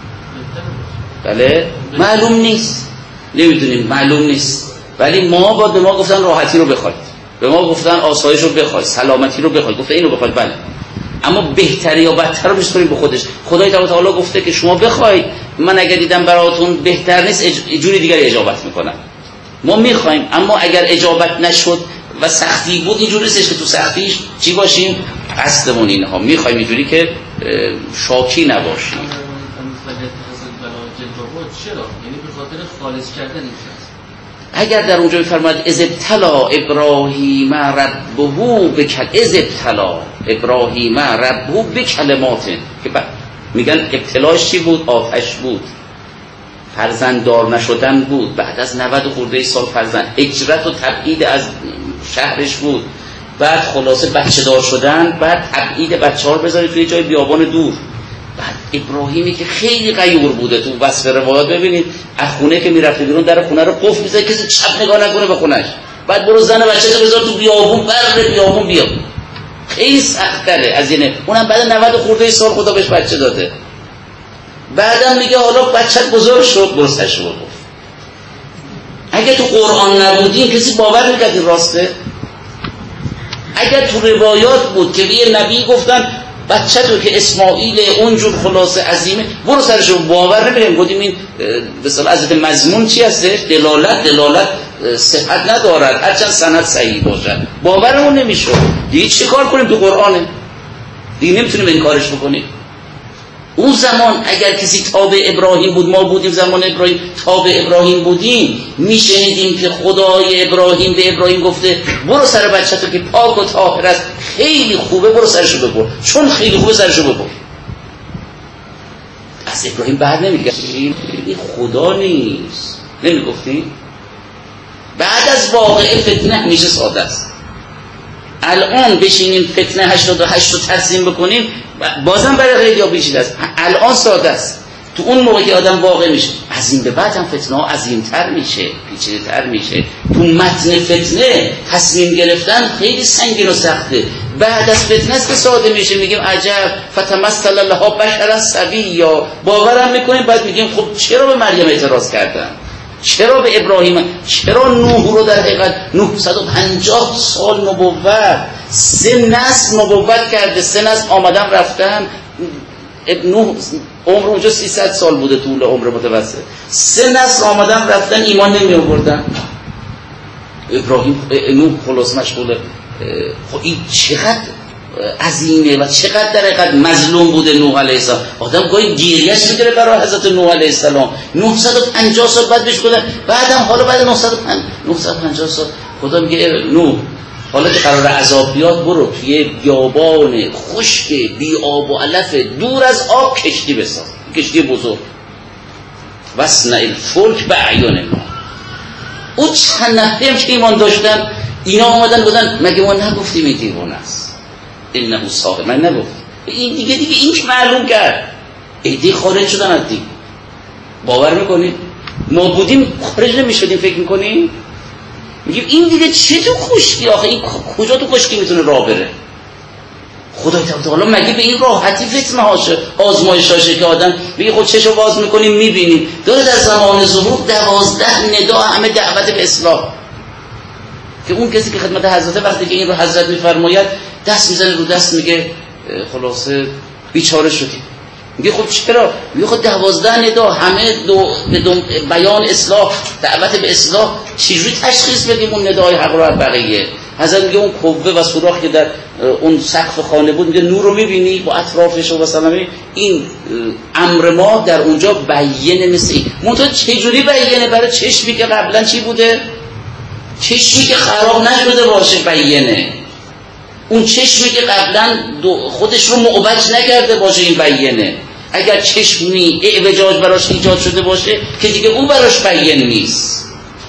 بله معلوم نیست، نمیدونیم، معلوم نیست، ولی ما با به ما گفتن راحتی رو بخواید، به ما گفتن آسایش رو بخواید، سلامتی رو بخواید، گفته اینو بخواید. بله اما بهتری یا بدتر رو بسپاریم به خودش. خدای تعالی گفته که شما بخواید، من اگر دیدم براتون بهتر نیست جوری دیگری اجابت میکنم. ما میخوایم، اما اگر اجابت نشد و سختی بود اینجوری نیستش که تو سختیش چی باشیم؟ قصدمون اینها میخوایم اینجوری که شاکی نباشیم. چرا؟ یعنی به خاطر خالص کردن این شخص. اگر در اونجا می‌فرماید اذ ابتلی ابراهیم ربه بکل اذ ابتلی ابراهیم ربه بکلمات، که میگن ابتلاش چی بود؟ آتش بود، فرزند دار نشدن بود، بعد از نود خورده سال فرزند، هجرت و تبعید از شهرش بود، بعد خلاصه بچه دار شدن، بعد تبعید بچه ها رو بذارید توی جای بیابان دور. بعد ابراهیمی که خیلی غیور بوده، تو وصف روایات ببینید از خونه که میرفته بیرون در خونه رو قفل می‌ذاره کسی چپ نگاه نکنه به خونش، بعد برو زن بچه تو بذار تو بیابون، بر بیابون بیا. خیلی سخت‌تره از اینه. اونم بعد نود خورده سال خدا بهش بچه داده. بعدم میگه حالا بچه‌ت بزرگ شد برو سرشو بگو. اگه تو قرآن نبودین کسی باور می‌کرد این راسته؟ اگر تو روایات بود که یه نبی گفتن بچه تو که اسماعیل اونجور خلاصه عظیمه برو سرشو، باور نمی‌کنیم. گفتیم این به اصطلاح حضرت مضمون چی هستش؟ دلالت دلالت صحت ندارد هرچند سند صحیح باشد، باورمون نمیشه. دیگه چه کار کنیم؟ تو قرآنه دیگه نمیتونیم این کارش بکنیم. اون زمان اگر کسی تابع ابراهیم بود، ما بودیم زمان ابراهیم تابع ابراهیم بودیم، میشنیدیم که خدای ابراهیم به ابراهیم گفته برو سر بچه تو که پاک و طاهر است خیلی خوبه برو سرشو ببر، چون خیلی خوبه سرشو ببر. از ابراهیم بعد نمیگه این خدا نیست، نمیگفتیم؟ بعد از واقعه فتنه همیشه ساده است. الان بشینیم فتنه هشتاد و هشت رو ترسیم بکنیم بازم برای خیلی ها پیچیده است. الان ساده است، تو اون موقع که آدم واقع میشه از این به بعد هم فتنه ها عظیم‌تر میشه، پیچیده‌تر میشه. تو متن فتنه تصمیم گرفتن خیلی سنگین و سخته، بعد از فتنه است که ساده میشه. میگیم عجب فتمثل لها بشرا سویا، باورم میکنیم. بعد میگیم خب چرا به مریم اعتراض کردن؟ چرا به ابراهیم؟ چرا نوح رو در حقیقت نهصد و پنجاه سال نبوت، سه نسل نبوت کرده، سه نسل آمدن رفتن. نوح عمر اونجا سیصد سال بوده، طول عمر متوسط، سه نسل آمدن رفتن ایمان نمی آوردن. ابراهیم نوح خلاص مشغوله. خب این چقدر عظیمه و چقدر در حقیقت مظلوم بوده نوح علیه السلام. آدم گاهی گریه‌اش میگیره برای حضرت نوح علیه السلام. نهصد و پنجاه سال بعد بهش گفتن، بعدم حالا بعد نهصد و پنجاه سال خدا میگه نوح حالا که قرار عذاب بیاد برو توی بیابان خشک بی آب و علف دور از آب کشتی بساز، کشتی بزرگ، وصنع الفلک باعیاننا. اون چند نفری هم که ایمان داشتن اینا آمدن بودن مگه ما نگفتیم این دیوانه است؟ اینه صاحب من نگفت این دیگه دیگه این که معلوم کرد ایدی خارج شدن از دین. باور میکنید ما بودیم خارج نمیشدیم؟ فکر میکنیم؟ میگیم این دیگه چه تو خشکی آخه، این کجا تو خشکی میتونه راه بره؟ خدای تعالی مگه به این راحتی فتنه هاشه آزمایش هاشه که آدم میگه خود چشو باز میکنیم میبینیم داره در زمان ظهور دوازده ندا همه دعوت به اصلاح، که اون کسی که خدمت حضرت وقتی که این رو حضرت میفرماید دست میزنه رو دست میگه خلاصه بیچاره شدی. میگه خب چرا؟ میگه خب دوازده ندا همه دو به دو بیان اصلاح، دعوت به اصلاح، چجوری تشخیص بدیم اون ندای حق رو از بقیه؟ حضرت میگه اون کوبه و سوراخ که در اون سقف خانه بود، میگه نور رو میبینی با اطرافش و مثلا این امر ما در اونجا بیینه. مثل این منتها چجوری بیینه؟ برای چشمی که قبلا چی بوده؟ چشمی که خراب نشده باشه بیینه. اون چشمی که قبلا خودش رو معوج نکرده باشه این بیینه. اگر چشمی اعوجاج براش ایجاد شده باشه که دیگه اون براش بیین نیست.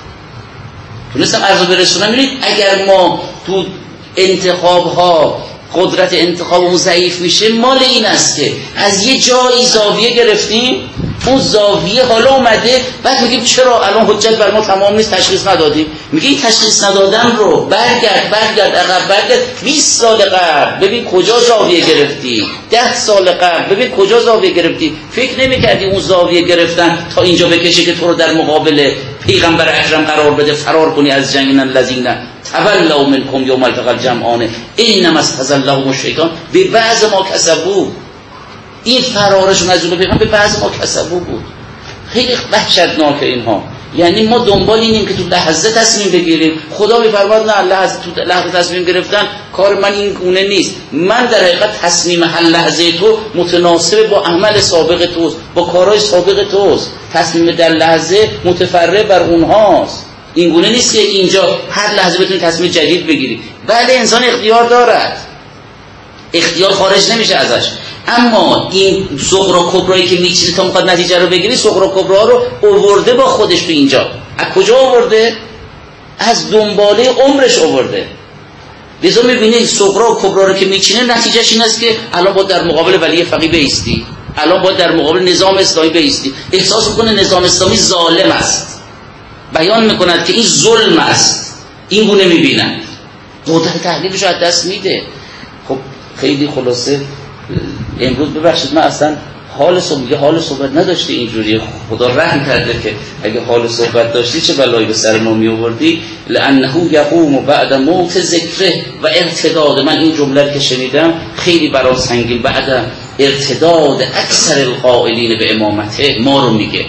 تونستم عرض برسونم. ببینید اگر ما تو انتخاب ها قدرت انتخابمون ضعیف میشه مال این است که از یه جایی زاویه گرفتیم، اون زاویه حالا اومده، بعد میگیم چرا الان حجت بر ما تمام نیست تشخیص ندادیم؟ میگه این تشخیص ندادن رو برگرد برگرد عقب برگرد بیست سال قبل ببین کجا زاویه گرفتی، ده سال قبل ببین کجا زاویه گرفتی. فکر نمی‌کردی اون زاویه گرفتن تا اینجا بکشه که تو رو در مقابل پیغمبر اکرم قرار بده فرار کنی از جنگ الذین تولوا منکم یوم التقى الجمعان انما استزلهم الشیطان ببعض ما کسبوا. این فرارشون از اون پیغمبر به بعض ما کسبوا بود. خیلی وحشتناکه اینها. یعنی ما دنبال اینیم که تو لحظه تصمیم بگیریم. خدا میفرماد نه، لحظه تو لحظه تصمیم گرفتن کار من این گونه نیست. من در حقیقت تصمیم هر لحظه تو متناسب با عمل سابق توست، با کارهای سابق توست. تصمیم در لحظه متفرع بر اونهاست. این گونه نیست که اینجا هر لحظه بتونی تصمیم جدید بگیری. بله انسان اختیار دارد، اختیار خارج نمیشه ازش، اما این صغرا کبرایی که میچینه تا میخواد نتیجه رو بگیری، صغرا کبرا رو آورده با خودش تو اینجا. از کجا آورده؟ از دنباله عمرش آورده. لذا میبینید صغرا و کبرا رو که میچینه نتیجهش این است که الان باید در مقابل ولی فقیه بایستی، الان باید در مقابل نظام اسلامی بایستی. احساس میکنه نظام اسلامی ظالم است، بیان میکند که این ظلم است. این گونه میبینند، قدرت تحلیلش رو از دست میده. خب خیلی خلاصه امروز ببخشید من اصلا حال صحبت حال صحبت نداشتی اینجوری. خدا رحم کرده که اگه حال صحبت داشتی چه بلایی به سر ما می آوردی. لانه یقوم بعد موت ذکره و ارتداد. من این جمله که شنیدم خیلی برام سنگین. بعد ارتداد اکثر القائلین به امامته ما رو میگه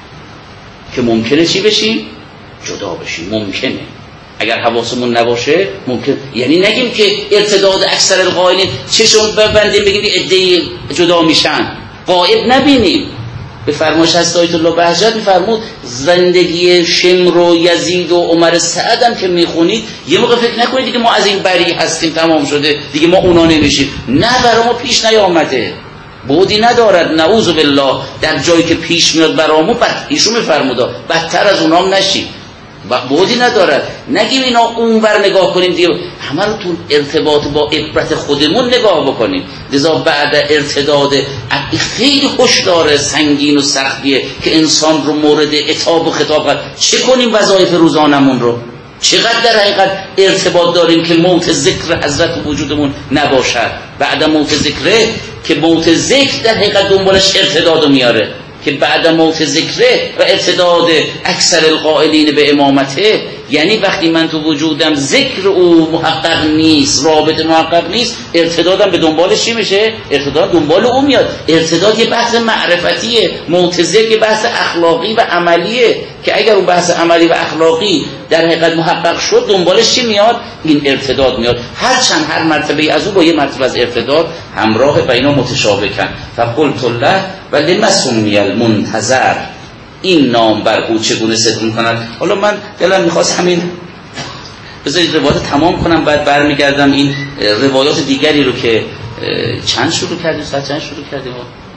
که ممکنه چی بشیم؟ جدا بشیم. ممکنه اگر حواسمون نباشه ممکن. یعنی نگیم که ارتداد اکثر القائلین چشم ببندیم بگیم عده‌ای جدا میشن، غائب نبینیم. به فرمایش از آیت الله بهجت میفرمود زندگی شمر و یزید و عمر سعد هم که میخونید یه موقع فکر نکنید دیگه ما از این بری هستیم، تمام شده دیگه ما اونا نمیشیم. نه، برای ما پیش نیامده، بودی ندارد. نعوذ بالله در جایی که پیش میاد برامون بد ایشون میفرمودا بدتر از اونام نشیم. بودی ندارد. نگیم اینا اونور نگاه کنیم دیگه، همه رو تو ارتباط با عبرت خودمون نگاه بکنیم. لذا بعد ارتداد خیلی هشدار سنگین و سختیه که انسان رو مورد عتاب و خطاب کرد. چه کنیم وظایف روزانمون رو؟ چقدر در حقیقت ارتباط داریم که موت ذکر حضرت وجودمون نباشد. بعد موت ذکره که موت ذکر در حقیقت دنبالش ارتداد میاره، که بعد موت ذکره و ارتداد اکثر القائلین به امامته، یعنی وقتی من تو وجودم ذکر او محقق نیست، رابطه محقق نیست، ارتدادم به دنبالش چی میشه؟ ارتداد دنبال او میاد. ارتداد یه بحث معرفتیه، موت ذکر یه بحث اخلاقی و عملیه که اگر اون بحث عملی و اخلاقی در حقیقت محقق شد دنبالش چی میاد؟ این ارتداد میاد. هر چند هر مرتبه از او با یه مرتبه از ارتداد همراه بینا متشابکن. فقلت الله و لما سمی المنتظر، این نام بر او چگونه صدق میکنند. حالا من دلم میخواست همین بذارید روایات تمام کنم، بعد برمیگردم این روایات دیگری رو که چند شروع کردیم، ساعت چند شروع کردیم؟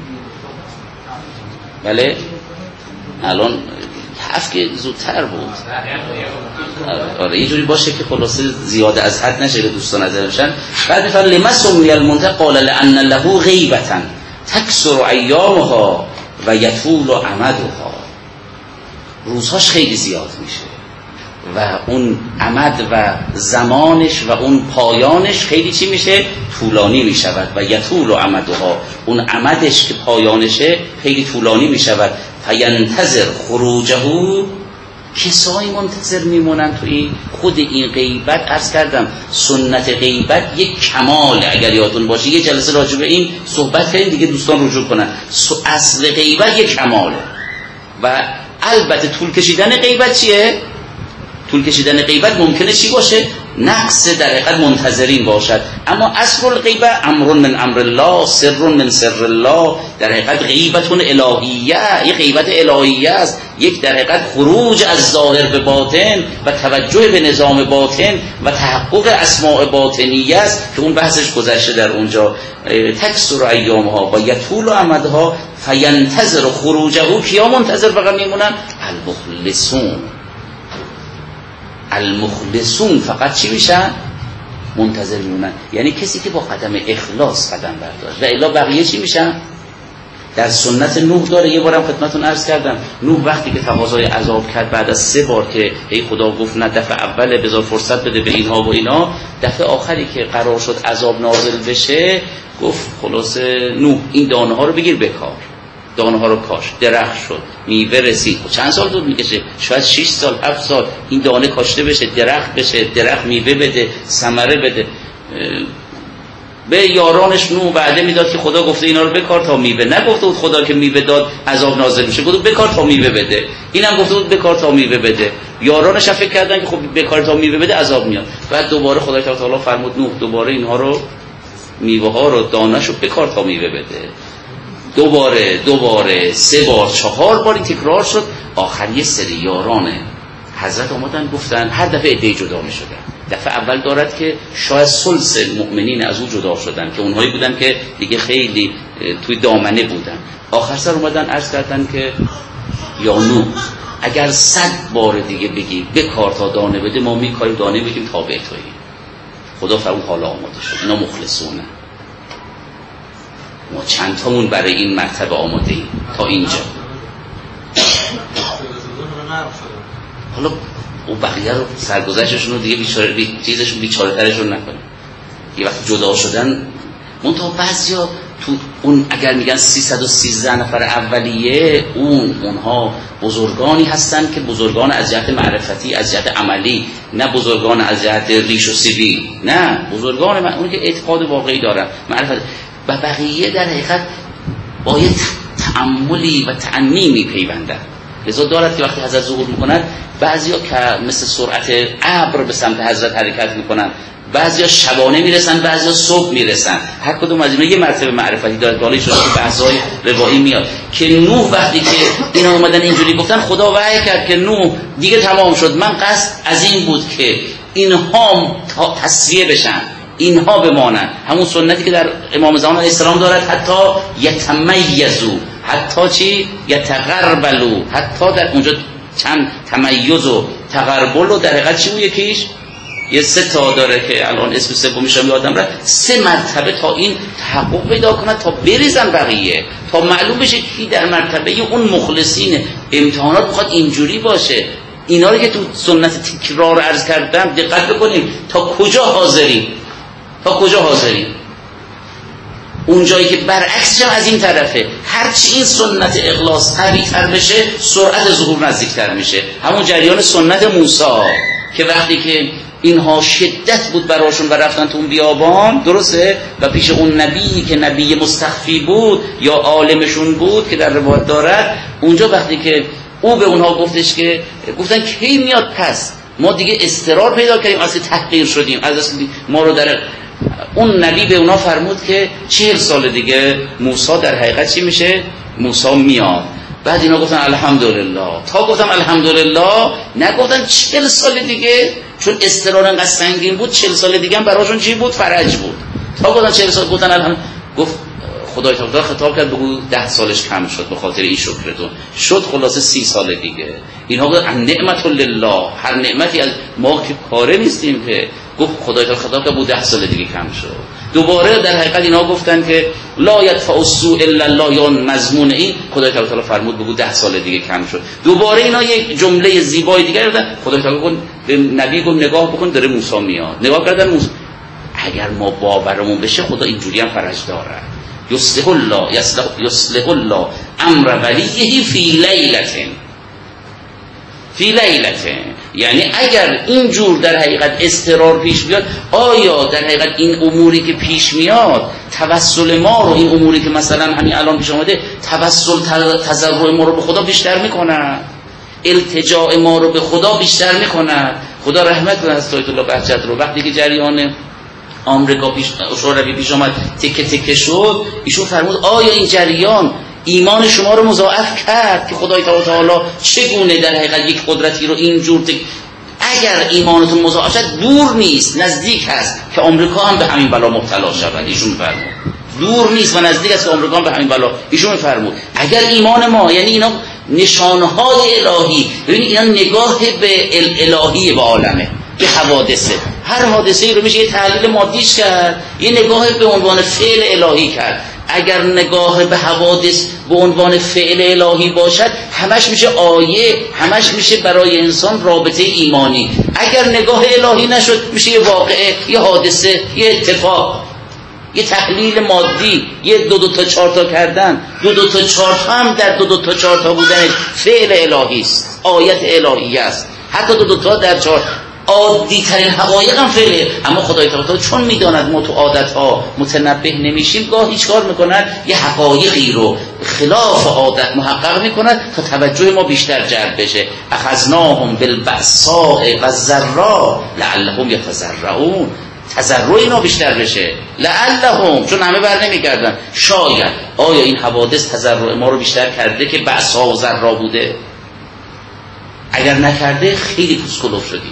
بله الان هفت که زودتر بود. آره یه جوری باشه که خلاصه زیاده از حد نشه به دوستان نظر بشن. بعد میفرد لما سمی المنتظر قال لأن له غیبتا تکسر ایامها و یطول عمدها. روزهاش خیلی زیاد میشه و اون عمد و زمانش و اون پایانش خیلی چی میشه؟ طولانی میشود. و یطول عمدها، اون عمدش که پایانشه خیلی طولانی میشود. فینتظر خروجه، کسایی منتظر میمونن تو این خود این غیبت. عرض کردم سنت غیبت یک کماله. اگر یادتون باشه یه جلسه راجع به این صحبت کردیم دیگه، دوستان رجوع کنن. اصل غیبت یک کماله و البته طول کشیدن غیبت چیه؟ طول کشیدن غیبت ممکنه چی باشه؟ نقص در حقیقت منتظرین باشد. اما اصل الغیبت امر من امر الله، سر من سر الله. در حقیقت غیبتون الهیه، یک غیبت الهیه است، یک در حقیقت خروج از ظاهر به باطن و توجه به نظام باطن و تحقق اسماء باطنیه است که اون بحثش گذشته در اونجا. تکسر ایامها و یطول عمدها فینتظر خروجه. کیا منتظر فقط میمونن؟ المخلصون. المخلصون فقط چی میشن؟ منتظر میمونن. یعنی کسی که با قدم اخلاص قدم برداشت. و الا بقیه چی میشن؟ در سنت نوح داره. یه بارم خدمتتون عرض کردم نوح وقتی که تقاضای عذاب کرد بعد از سه بار که ای خدا گفت نه دفعه اوله بذار فرصت بده به اینها و اینا، دفعه آخری که قرار شد عذاب نازل بشه گفت خلاصه نوح این دانه ها رو بگیر بکار. دانه ها رو کاش، درخت شد، میوه رسید. چند سال طول میکشه؟ شاید شش سال هفت سال این دانه کاشته بشه، درخت بشه، درخت میوه بده، ثمره بده. به یارانش نو وعده میداد که خدا گفته اینا رو بکار تا میوه، نگفته بود خدا که میوه داد عذاب نازل میشه، گفت بکار تا میوه بده. اینم گفته بود بکار تا میوه بده. یارانش فکر کردن که خب بکار تا میوه بده عذاب میاد. بعد دوباره خدای تعالی فرمود نوح دوباره اینها رو میوه ها رو دانه‌شو بکار تا میوه بده. دوباره دوباره سه بار چهار بار این تکرار شد. آخر یه سری یاران حضرت اومدن گفتن، هر دفعه عده‌ای جدا می‌شدن. دفعه اول دارد که شاید ثلث مؤمنین از او جدا شدن که اونهایی بودن که دیگه خیلی توی دامنه بودن. آخر سر اومدن عرض کردن که یا نوح اگر صد بار دیگه بگی بکار تا دانه بده، ما میکاریم دانه بدیم تابع تویی. خدا فرمود حالا آماده شد، اینا مخلصونه، ما چند تامون برای این مرتبه آماده ایم تا اینجا. حالا او بقیه رو سرگذشتشون رو دیگه بیچاره بی... چیزشون بیچاره ترشون نکنه. یه وقت جدا شدن منتها بعضیا تو اون اگر میگن سیصد و سیزده نفر اولیه، اون اونها بزرگانی هستن که بزرگان از جهت معرفتی، از جهت عملی، نه بزرگان از جهت ریش و سیبیل، نه بزرگان من اون که اعتقاد واقعی دارن معرفت. و بقیه در حقیقت با یه تأملی و تأنی میپیوندن. لذا دارد که وقتی حضرت ظهور میکنند بعضیا که مثل سرعت ابر به سمت حضرت حرکت میکنن، بعضیا شبانه میرسن، بعضیا صبح میرسن. هر کدوم از اینا یه مرتبه معرفتی داره. بالای شده که بحث‌های روایی میاد که نوح وقتی که اینا اومدن اینجوری گفتن، خدا وحی کرد که نوح دیگه تمام شد، من قصد از این بود که اینها تصفیه بشن، اینها بمانن. همون سنتی که در امام زمان علیه السلام دارد، حتی یتمیزو، حتی چی یتقربلو، حتی در اونجا چند تمیز و تقربل و در حقیقت چی بود؟ یکیش یه سه تا داره که الان اسم سومیش هم یادم رفت، سه مرتبه تا این تحقق پیدا کنه تا بریزن بقیه، تا معلوم بشه کی در مرتبه اون مخلصینه. امتحانات میخواد اینجوری باشه. اینا رو که تو سنت تکرار عرض کردم دقت بکنیم تا کجا حاضریم، تا کجا حاضریم. اون جایی که برعکسش هم از این طرفه، هرچی این سنت اخلاص قوی‌تر بشه سرعت ظهور نزدیکتر میشه. همون جریان سنت موسی که وقتی که اینها شدت بود براشون و رفتن تو اون بیابان، درسته، و پیش اون نبی که نبی مستخفی بود یا عالمشون بود که در روایت دارد، اونجا وقتی که او به اونها گفتش که گفتن کی میاد پس، ما دیگه اضطرار پیدا کردیم، اصلا تحقیر شدیم، از اصلا ما رو در اون نبی به اونا فرمود که چهل سال دیگه موسی در حقیقت چی میشه؟ موسی میاد. بعد اینا گفتن الحمدلله. تا گفتم الحمدلله نگفتن چهل سال دیگه، چون اضطرار انقدر سنگین بود چهل سال دیگه هم براشون چی بود؟ فرج بود. تا گفتن چهل سال گفتن الحمدلله. گفت خدای تعالی خطاب کرد بگو ده سالش کم شد به خاطر این شکرتون، شد خلاصه سی سال دیگه. اینها گفتن نعمت لله، هر نعمتی از ما که کاره نیستیم که. گفت خدای تعالی خطاب کرد بگو ده سال دیگه کم شد. دوباره در حقیقت اینا گفتن که لا یدفع السوء الا الله، یا مضمون این خدای تعالی فرمود بگو ده سال دیگه کم شد. دوباره اینا یک جمله زیبای دیگه گفتن، خدای تعالی گفت به نبی گفت نگاه بکن داره موسی میاد. نگاه کردن موسی. اگر ما باورمون بشه خدا اینجوری هم فرج داره. یصلح الله یصلح یصلح الله امر ولیه فی لیلة، فی لیلة، یعنی اگر اینجور در حقیقت اضطرار پیش بیاد، آیا در حقیقت این اموری که پیش میاد توسل ما رو، این اموری که مثلا همین الان پیش آمده توسل تضرع ما رو به خدا بیشتر میکنه، التجاء ما رو به خدا بیشتر میکنه. خدا رحمت کنه از آیت الله بهجت رو. وقتی که جریان آمریکا پیش شوروی پیش آمد تکه تکه شد، ایشون فرمود آیا این جریان ایمان شما رو مضاعف کرد که خدای تعالی چگونه در حقیقت یک قدرتی رو اینجور تک... اگر ایمانتون مضاعف شد دور نیست، نزدیک هست که آمریکا هم به همین بلا مبتلا شود. ایشون فرمود دور نیست و نزدیک است که آمریکا هم به همین بلا. ایشون فرمود اگر ایمان ما، یعنی اینا نشانهای الهی، ببینید اینا نگاه به الهی به عالمه، به حوادثه، هر حادثه‌ای رو میشه یه تحلیل مادیش کرد، یه نگاه به عنوان فعل الهی کرد. اگر نگاه به حوادث به عنوان فعل الهی باشد همش میشه آیه، همش میشه برای انسان رابطه ایمانی. اگر نگاه الهی نشد میشه یه واقعه، یه حادثه، یه اتفاق، یه تحلیل مادی، یه دو دو تا چهار تا کردن. دو دو تا چهار تا هم در دو دو تا چهار تا بودن فعل الهی است، آیت الهی است. حتی دو دو تا در چهار عادی ترین حقایق هم فعله، اما خدای تعالی چون میداند ما تو عادت ها متنبه نمیشیم، گاهی چیکار میکند؟ یه حقایقی رو خلاف عادت محقق میکند تا توجه ما بیشتر جلب بشه. اخذناهم بالبأساء والضراء لعلهم یتضرعون، تضرع اینا بیشتر بشه، لعلهم، چون همه بر نمیگردن، شاید آیا این حوادث تضرع ما رو بیشتر کرده که بأسا و ضرا بوده؟ اگر نکرده خیلی پوسکلوف شدیم،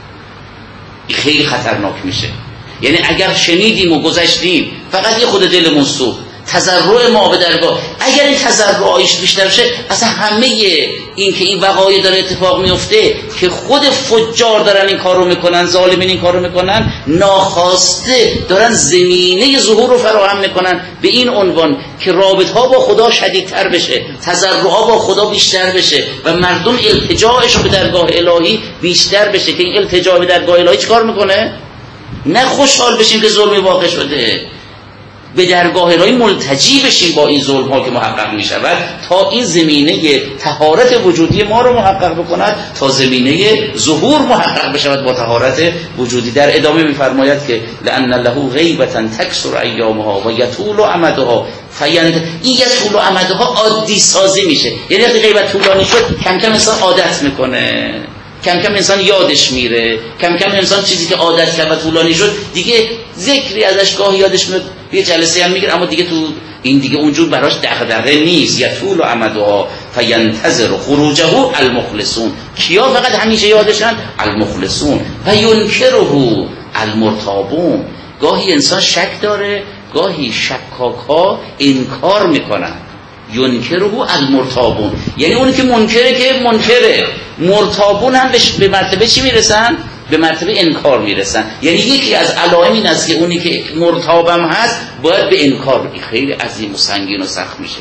این خیلی خطرناک میشه. یعنی اگر شنیدیم و گذشتیم فقط یه خود دلمون سوخت، تضرع ما به درگاه، اگر این تضرع آیش بیشتر شه، اصلا همه این که این وقایع داره اتفاق میفته که خود فجار دارن این کارو میکنن، ظالمین این کارو میکنن، ناخواسته دارن زمینه ظهور رو فراهم میکنن به این عنوان که رابطه ها با خدا شدیدتر بشه، تضرع ها با خدا بیشتر بشه و مردم التجاعش به درگاه الهی بیشتر بشه. که این التجاع به درگاه الهی چیکار میکنه؟ نه خوشحال بشیم که ظلمی واقع شده، به درگاه الهی ملتجی بشیم با این ظلم ها که محقق می شود تا این زمینه طهارت وجودی ما رو محقق بکند، تا زمینه ظهور محقق بشود با طهارت وجودی. در ادامه می فرماید که لأن له غیبة تکثر ایامها و یطول امدها فیند، این یطول امدها عادی سازی میشه، یعنی وقتی غیبت طولانی شد کم کم انسان عادت میکنه، کم کم انسان یادش میره، کم کم انسان چیزی که عادت کرد و طولانی شد دیگه ذکری ازش گاهی یادش میاد، یه جلسه هم میگیره اما دیگه تو این دیگه اونجور براش دغدغه نیست. یطول امدها فینتظر خروجه المخلصون، کیا فقط همیشه یادشن؟ المخلصون. و ینکره المرتابون، گاهی انسان شک داره، گاهی شکاکا انکار میکنن. ینکره المرتابون یعنی اونی که منکره که منکره، مرتابون هم به مرتبه چی میرسن؟ به مرتبه انکار میرسن. یعنی یکی از علائم این است که اونی که مرتابم هست باید به انکار بگی. خیلی عظیم و سنگین و سخت میشه.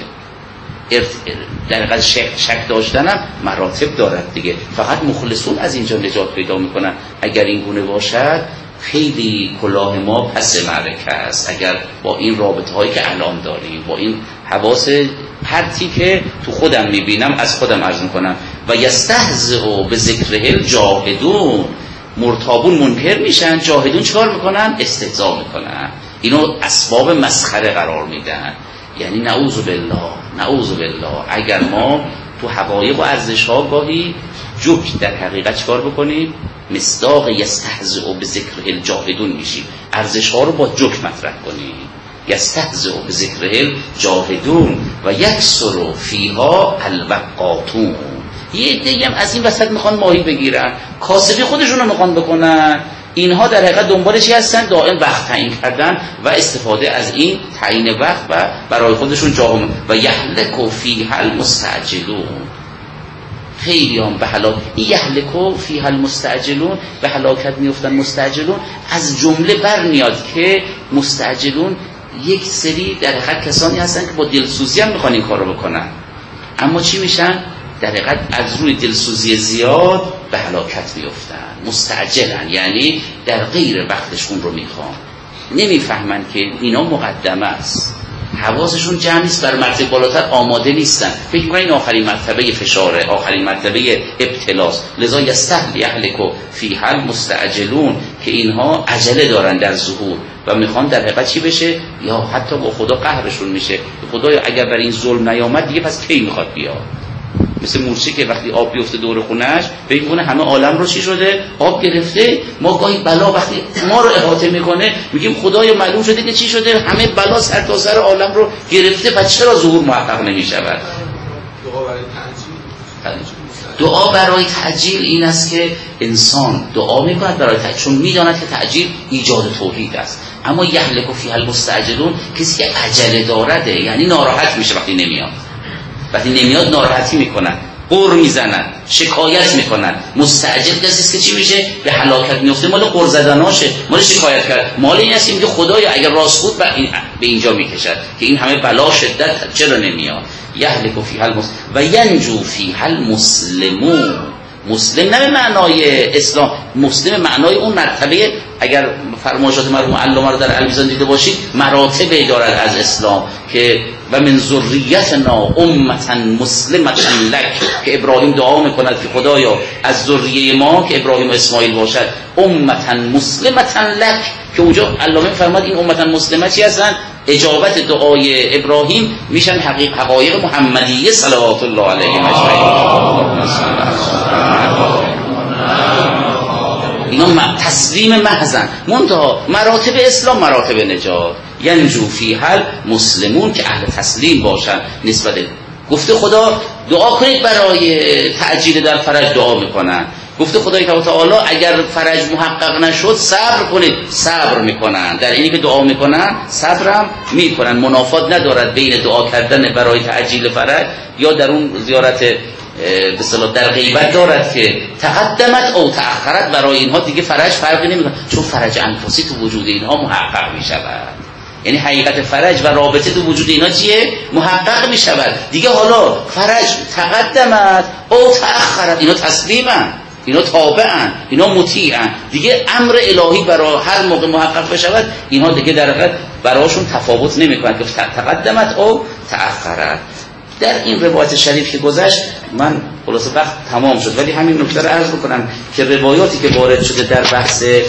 در حقیقت شک, شک داشتنم مراتب دارد دیگه، فقط مخلصون از اینجا نجات پیدا میکنن. اگر این گونه باشد خیلی کلاه ما پس معرکه است. اگر با این رابطه هایی که الان داریم، با این حواس پرتی که تو خودم میبینم، از خودم عرض میکنم، و یستهزئ بذکره الجاهدون، مرتابون منکر میشن، جاهدون چیکار میکنن؟ استهزاء میکنن، اینو اسباب مسخره قرار میدن. یعنی نعوذ بالله، نعوذ بالله. اگر ما تو حقایق و ارزش ها گاهی جوک در حقیقت چیکار بکنیم؟ مصداق یستهزئ بذکره الجاهدون میشیم، ارزش ها رو با جوک مطرح کنیم. یستهزئ بذکره الجاهدون و یکثر فیها الوقاتون. یه عده‌ای هم از این وسط میخوان ماهی بگیرن، کاسبی خودشون رو میخوان بکنن. اینها در حقیقت دنبال چی هستن؟ دائم وقت تعیین کردن و استفاده از این تعیین وقت و برای خودشون جا و یهلک فیها المستعجلون. خیلی هم به هلاک، یهلک فیها المستعجلون، به هلاکت میفتن مستعجلون. از جمله برمیاد که مستعجلون یک سری در حقیقت کسانی هستن که با دلسوزی هم میخوان این کار رو بکنن، اما چی میشن؟ در حقیقت از روی دلسوزی زیاد به هلاکت میفتن، مستعجلن، یعنی در غیر وقتشون رو میخوان. نمیفهمن که اینا مقدمه است، حواسشون جمع نیست، بر مرتبه بالاتر آماده نیستن، فکر می‌کنن این آخرین مرتبه فشاره، آخرین مرتبه ابتلاست. لذا یستهل یهلک فیها المستعجلون، که اینها عجله دارن در ظهور و میخوان در حقیقت چی بشه؟ یا حتی با خدا قهرشون میشه، خدایا اگر بر این ظلم نیامد دیگه پس کی میخواد بیاد؟ مثل مورچه که وقتی آب بیفته دور خونش فکر کنه همه عالم رو چی شده؟ آب گرفته. ما گاهی بلا وقتی ما رو احاطه میکنه میگیم خدایا معلوم شده که چی شده؟ همه بلا سر تا سر عالم رو گرفته، پس چرا ظهور محقق نمیشود؟ دعا برای تعجیل. دعا برای تعجیل این است که انسان دعا میکند برای تعجیل، چون میداند که تعجیل ایجاد توحید است. اما یهلک فیها المستعجلون، کسی که عجله دارده یعنی ناراحت میشه وقتی نمیاد، وقتی نمیاد ناراحتی میکنن، قر میزنن، شکایت میکنن. مستعجل کسی است که چی میشه؟ به هلاکت میفته. مال قر زدناشه، مال شکایت کرد، مال این هستیم که خدایا اگر راست بود به اینجا میکشد که این همه بلا شدت چرا نمیاد. یهلک فیها المس و ینجو فیها المسلمون، مسلم نه به معنای اسلام، مسلم معنای اون مرتبه، اگر فرمایشات مرحوم علامه رو در المیزان دیده باشید مراتبی دارد از اسلام که و من ذریتنا امتا مسلمة لک، که ابراهیم دعا میکند که خدایا از ذریه ما که ابراهیم و اسماعیل باشد امتا مسلمة لک، که اونجا علامه فرماد این امتا مسلمه چی هستن؟ اجابت دعای ابراهیم میشن حقیق حقایق محمدیه صلوات الله علیه اجمعین. اینا تسلیم محضن. منتها مراتب اسلام مراتب نجات، ینجو فی حل مسلمون که اهل تسلیم باشن نسبت. گفته خدا دعا کنید برای تعجیل در فرج، دعا میکنن. گفته خدای تعالی اگر فرج محقق نشد صبر کنید، صبر میکنن. در اینی که دعا میکنن صبرم میکنن. منافات ندارد بین دعا کردن برای تعجیل فرج یا در اون زیارت به اصطلاح در غیبت دارد که تقدمت او تأخرت. برای اینها دیگه فرج فرقی نمیکنه، چون فرج انفسی تو وجود اینها محقق میشود. یعنی حقیقت فرج و رابطه تو وجود اینا چیه؟ محقق میشود. دیگه حالا فرج تقدمت او تأخرت، اینا تسلیمن، اینا تابعن، اینا مطیعن. دیگه امر الهی برای هر موقع محقق بشود اینها دیگه در حقیقت براشون تفاوت نمیکنن که تقدمت او تأخرت. در این روایت شریف که گذشت من خلاصه وقت تمام شد، ولی همین نکته رو عرض بکنم که روایاتی که وارد شده در بحث به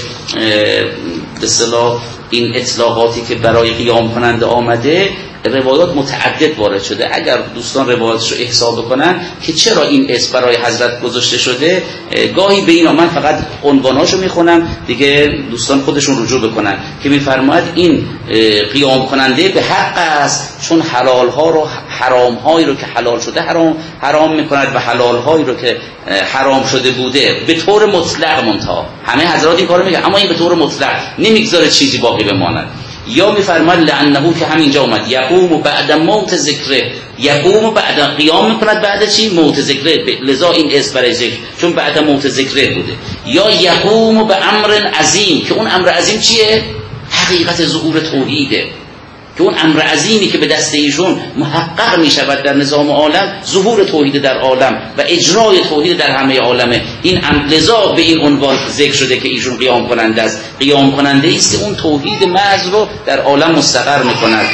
اصطلاح این اطلاقاتی که برای قیام کننده آمده، روایات متعدد وارد شده. اگر دوستان روایاتش رو احساب بکنن که چرا این اسم برای حضرت گذاشته شده، گاهی به اینا من فقط عنواناشو میخونم دیگه، دوستان خودشون رجوع بکنن که میفرماید این قیام کننده به حق است، چون حلال ها رو حرام هایی رو که حلال شده حرام حرام میکند و حلال هایی رو که حرام شده بوده به طور مطلق منتها. همه حضرات این کارو میگن، اما این به طور مطلق نمیگذاره چیزی باقی بماند. یا میفرماد لعنه که همینجا اومد یقوم بعد موت ذکره، یقوم بعد قیام میکند بعد چی؟ موت ذکره، لذا این اسم برای ذکر چون بعد موت ذکره بوده. یا یقوم به امر عظیم، که اون امر عظیم چیه؟ حقیقت ظهور توحیده، که اون امر عظیمی که به دست ایشون محقق می شود در نظام عالم، ظهور توحید در عالم و اجرای توحید در همه عالمه. این امر لذا به این عنوان ذکر شده که ایشون قیام کننده است. قیام کننده است که اون توحید محض رو در عالم مستقر می کند.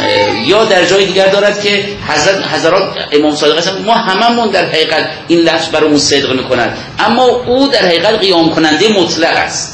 یا در جای دیگر دارد که حضرت حضرات امام صادق هستند، ما هممون در حقیقت این لفظ برامون صدق می کند، اما او در حقیقت قیام کننده مطلق است.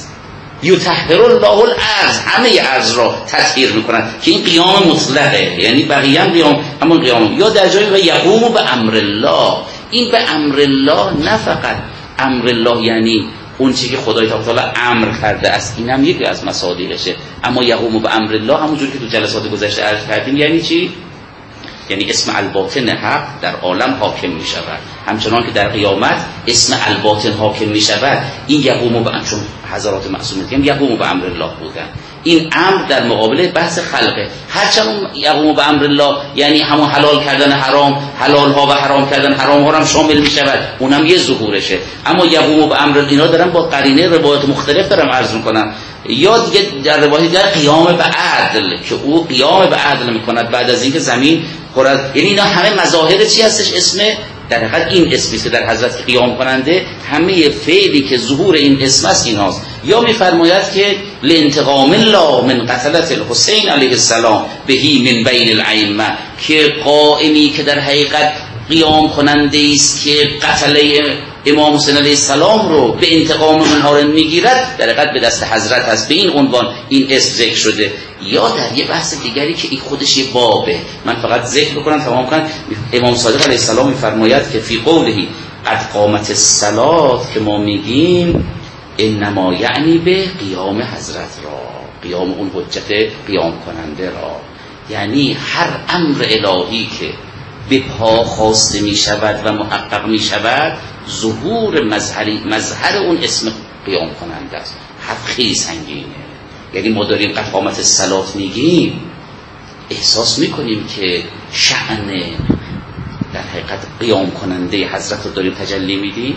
یطهر الله الارض، همه ارض را تطهیر میکنند، که این قیام مطلقه، یعنی بقیه هم قیام همون قیام. یا در جایی و یقوم به امر الله، این به امر الله نه فقط امر الله یعنی اون چیزی که خدای تعالی امر کرده است، این هم یکی از مصادیقشه. اما یقوم به امر الله همونجوری که تو جلسات گذشته عرض کردیم یعنی چی؟ یعنی اسم الباطن حق در عالم حاکم می شود، همچنان که در قیامت اسم الباطن حاکم می شود. این یقوم به امر، چون حضرات معصومین یقوم به امر الله بودن، این امر در مقابل بحث خلقه. هرچند اون یقوم به امر الله یعنی همون حلال کردن حرام، حلال ها و حرام کردن حرام ها هم شامل می شود، اونم یه ظهورشه. اما یقوم به امر، اینا دارن با قرینه روایات مختلف دارم عرض میکنم. یا دیگه در روایت در قیام به عدل، که او قیام به عدل میکند بعد از اینکه زمین پر از، یعنی اینا همه مظاهر چی هستش؟ اسم در حقیقت این اسمی که در حضرت قیام کننده، همه فعلی که ظهور این اسم است ایناست. یا میفرماید که لانتقام الله من قتلت الحسین علیه السلام بهی من بین الائمه، که قائمی که در حقیقت قیام کننده است که قتله امام حسین علیه السلام رو به انتقام اونها رو میگیرد، در حقیقت به دست حضرت هست. به این عنوان این اسم ذکر شده. یا در یه بحث دیگری که این خودش یه بابه، من فقط ذکر بکنم تمام کنم. امام صادق علیه السلام میفرماید که فی قوله قد قامت الصلاه، که ما میگیم انما یعنی به قیام حضرت را، قیام اون حجت قیام کننده را، یعنی هر امر الهی که به پا خواسته می شود و محقق می شود، ظهور مظهری مظهر اون اسم قیام کننده است. حرف خیلی سنگینه. یعنی ما داریم قد قامت الصلاه میگیم، احساس میکنیم که شأن در حقیقت قیام کننده حضرت رو داریم تجلی میدیم.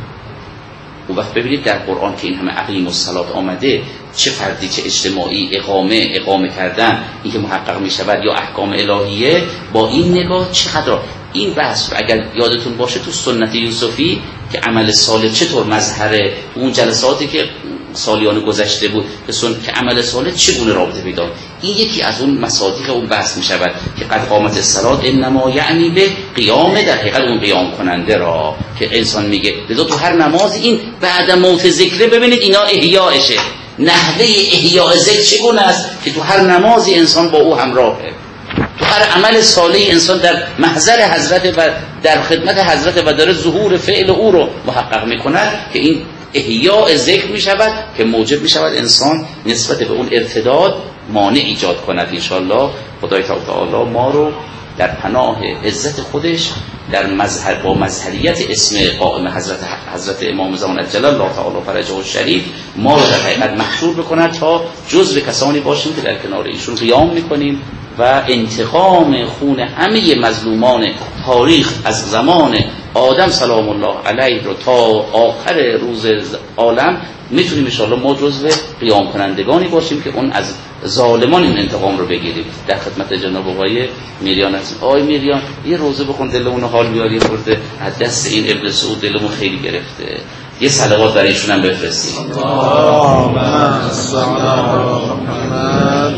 اون وقت ببینید در قرآن که این همه اقیم الصلاه آمده، چه فردی چه اجتماعی اقامه اقامه کردن، این که محقق می شود یا احکام الهیه، با این نگاه چقدر این بحث رو اگر یادتون باشه تو سنت یوسفی که عمل صالح چطور مظهر اون جلساتی که سالیان گذشته بود که سن که عمل صالح چگونه رابطه پیدا، این یکی از اون مصادیق اون بحث می شود که قد قامت الصلاة انما یعنی به قیام، در حقیقت اون قیام کننده را که انسان میگه. لذا تو هر نماز این بعد موت ذکر ببینید اینا احیاءشه، نحوه احیاء ذکر چگونه است که تو هر نمازی انسان با او همراهه، تو هر عمل صالح انسان در محضر حضرت و در خدمت حضرت و داره ظهور فعل او رو محقق میکند که این احیاء ذکر می شود که موجب می شود انسان نسبت به اون ارتداد مانع ایجاد کند. انشاءالله خدای تعالی ما رو در پناه عزت خودش در مظهر با مظهریت اسم قائم حضرت حضرت امام زمان عجل الله تعالی فرجه الشریف ما رو در حقیقت محشور بکند تا جزو کسانی باشیم که در کنار ایشون قیام میکنیم و انتقام خون همه مظلومان تاریخ از زمان آدم سلام الله علیه رو تا آخر روز عالم میتونیم ان شاءالله ما جزو قیام کنندگانی باشیم که اون از ظالمان این انتقام رو بگیریم. در خدمت جناب آقای میریان هستیم. آقای میریان یه روزه بخون دلمون حال بیار، یه خورده از دست این ابن سعود دلمون خیلی گرفته، یه صلوات برای ایشون هم بفرستیم.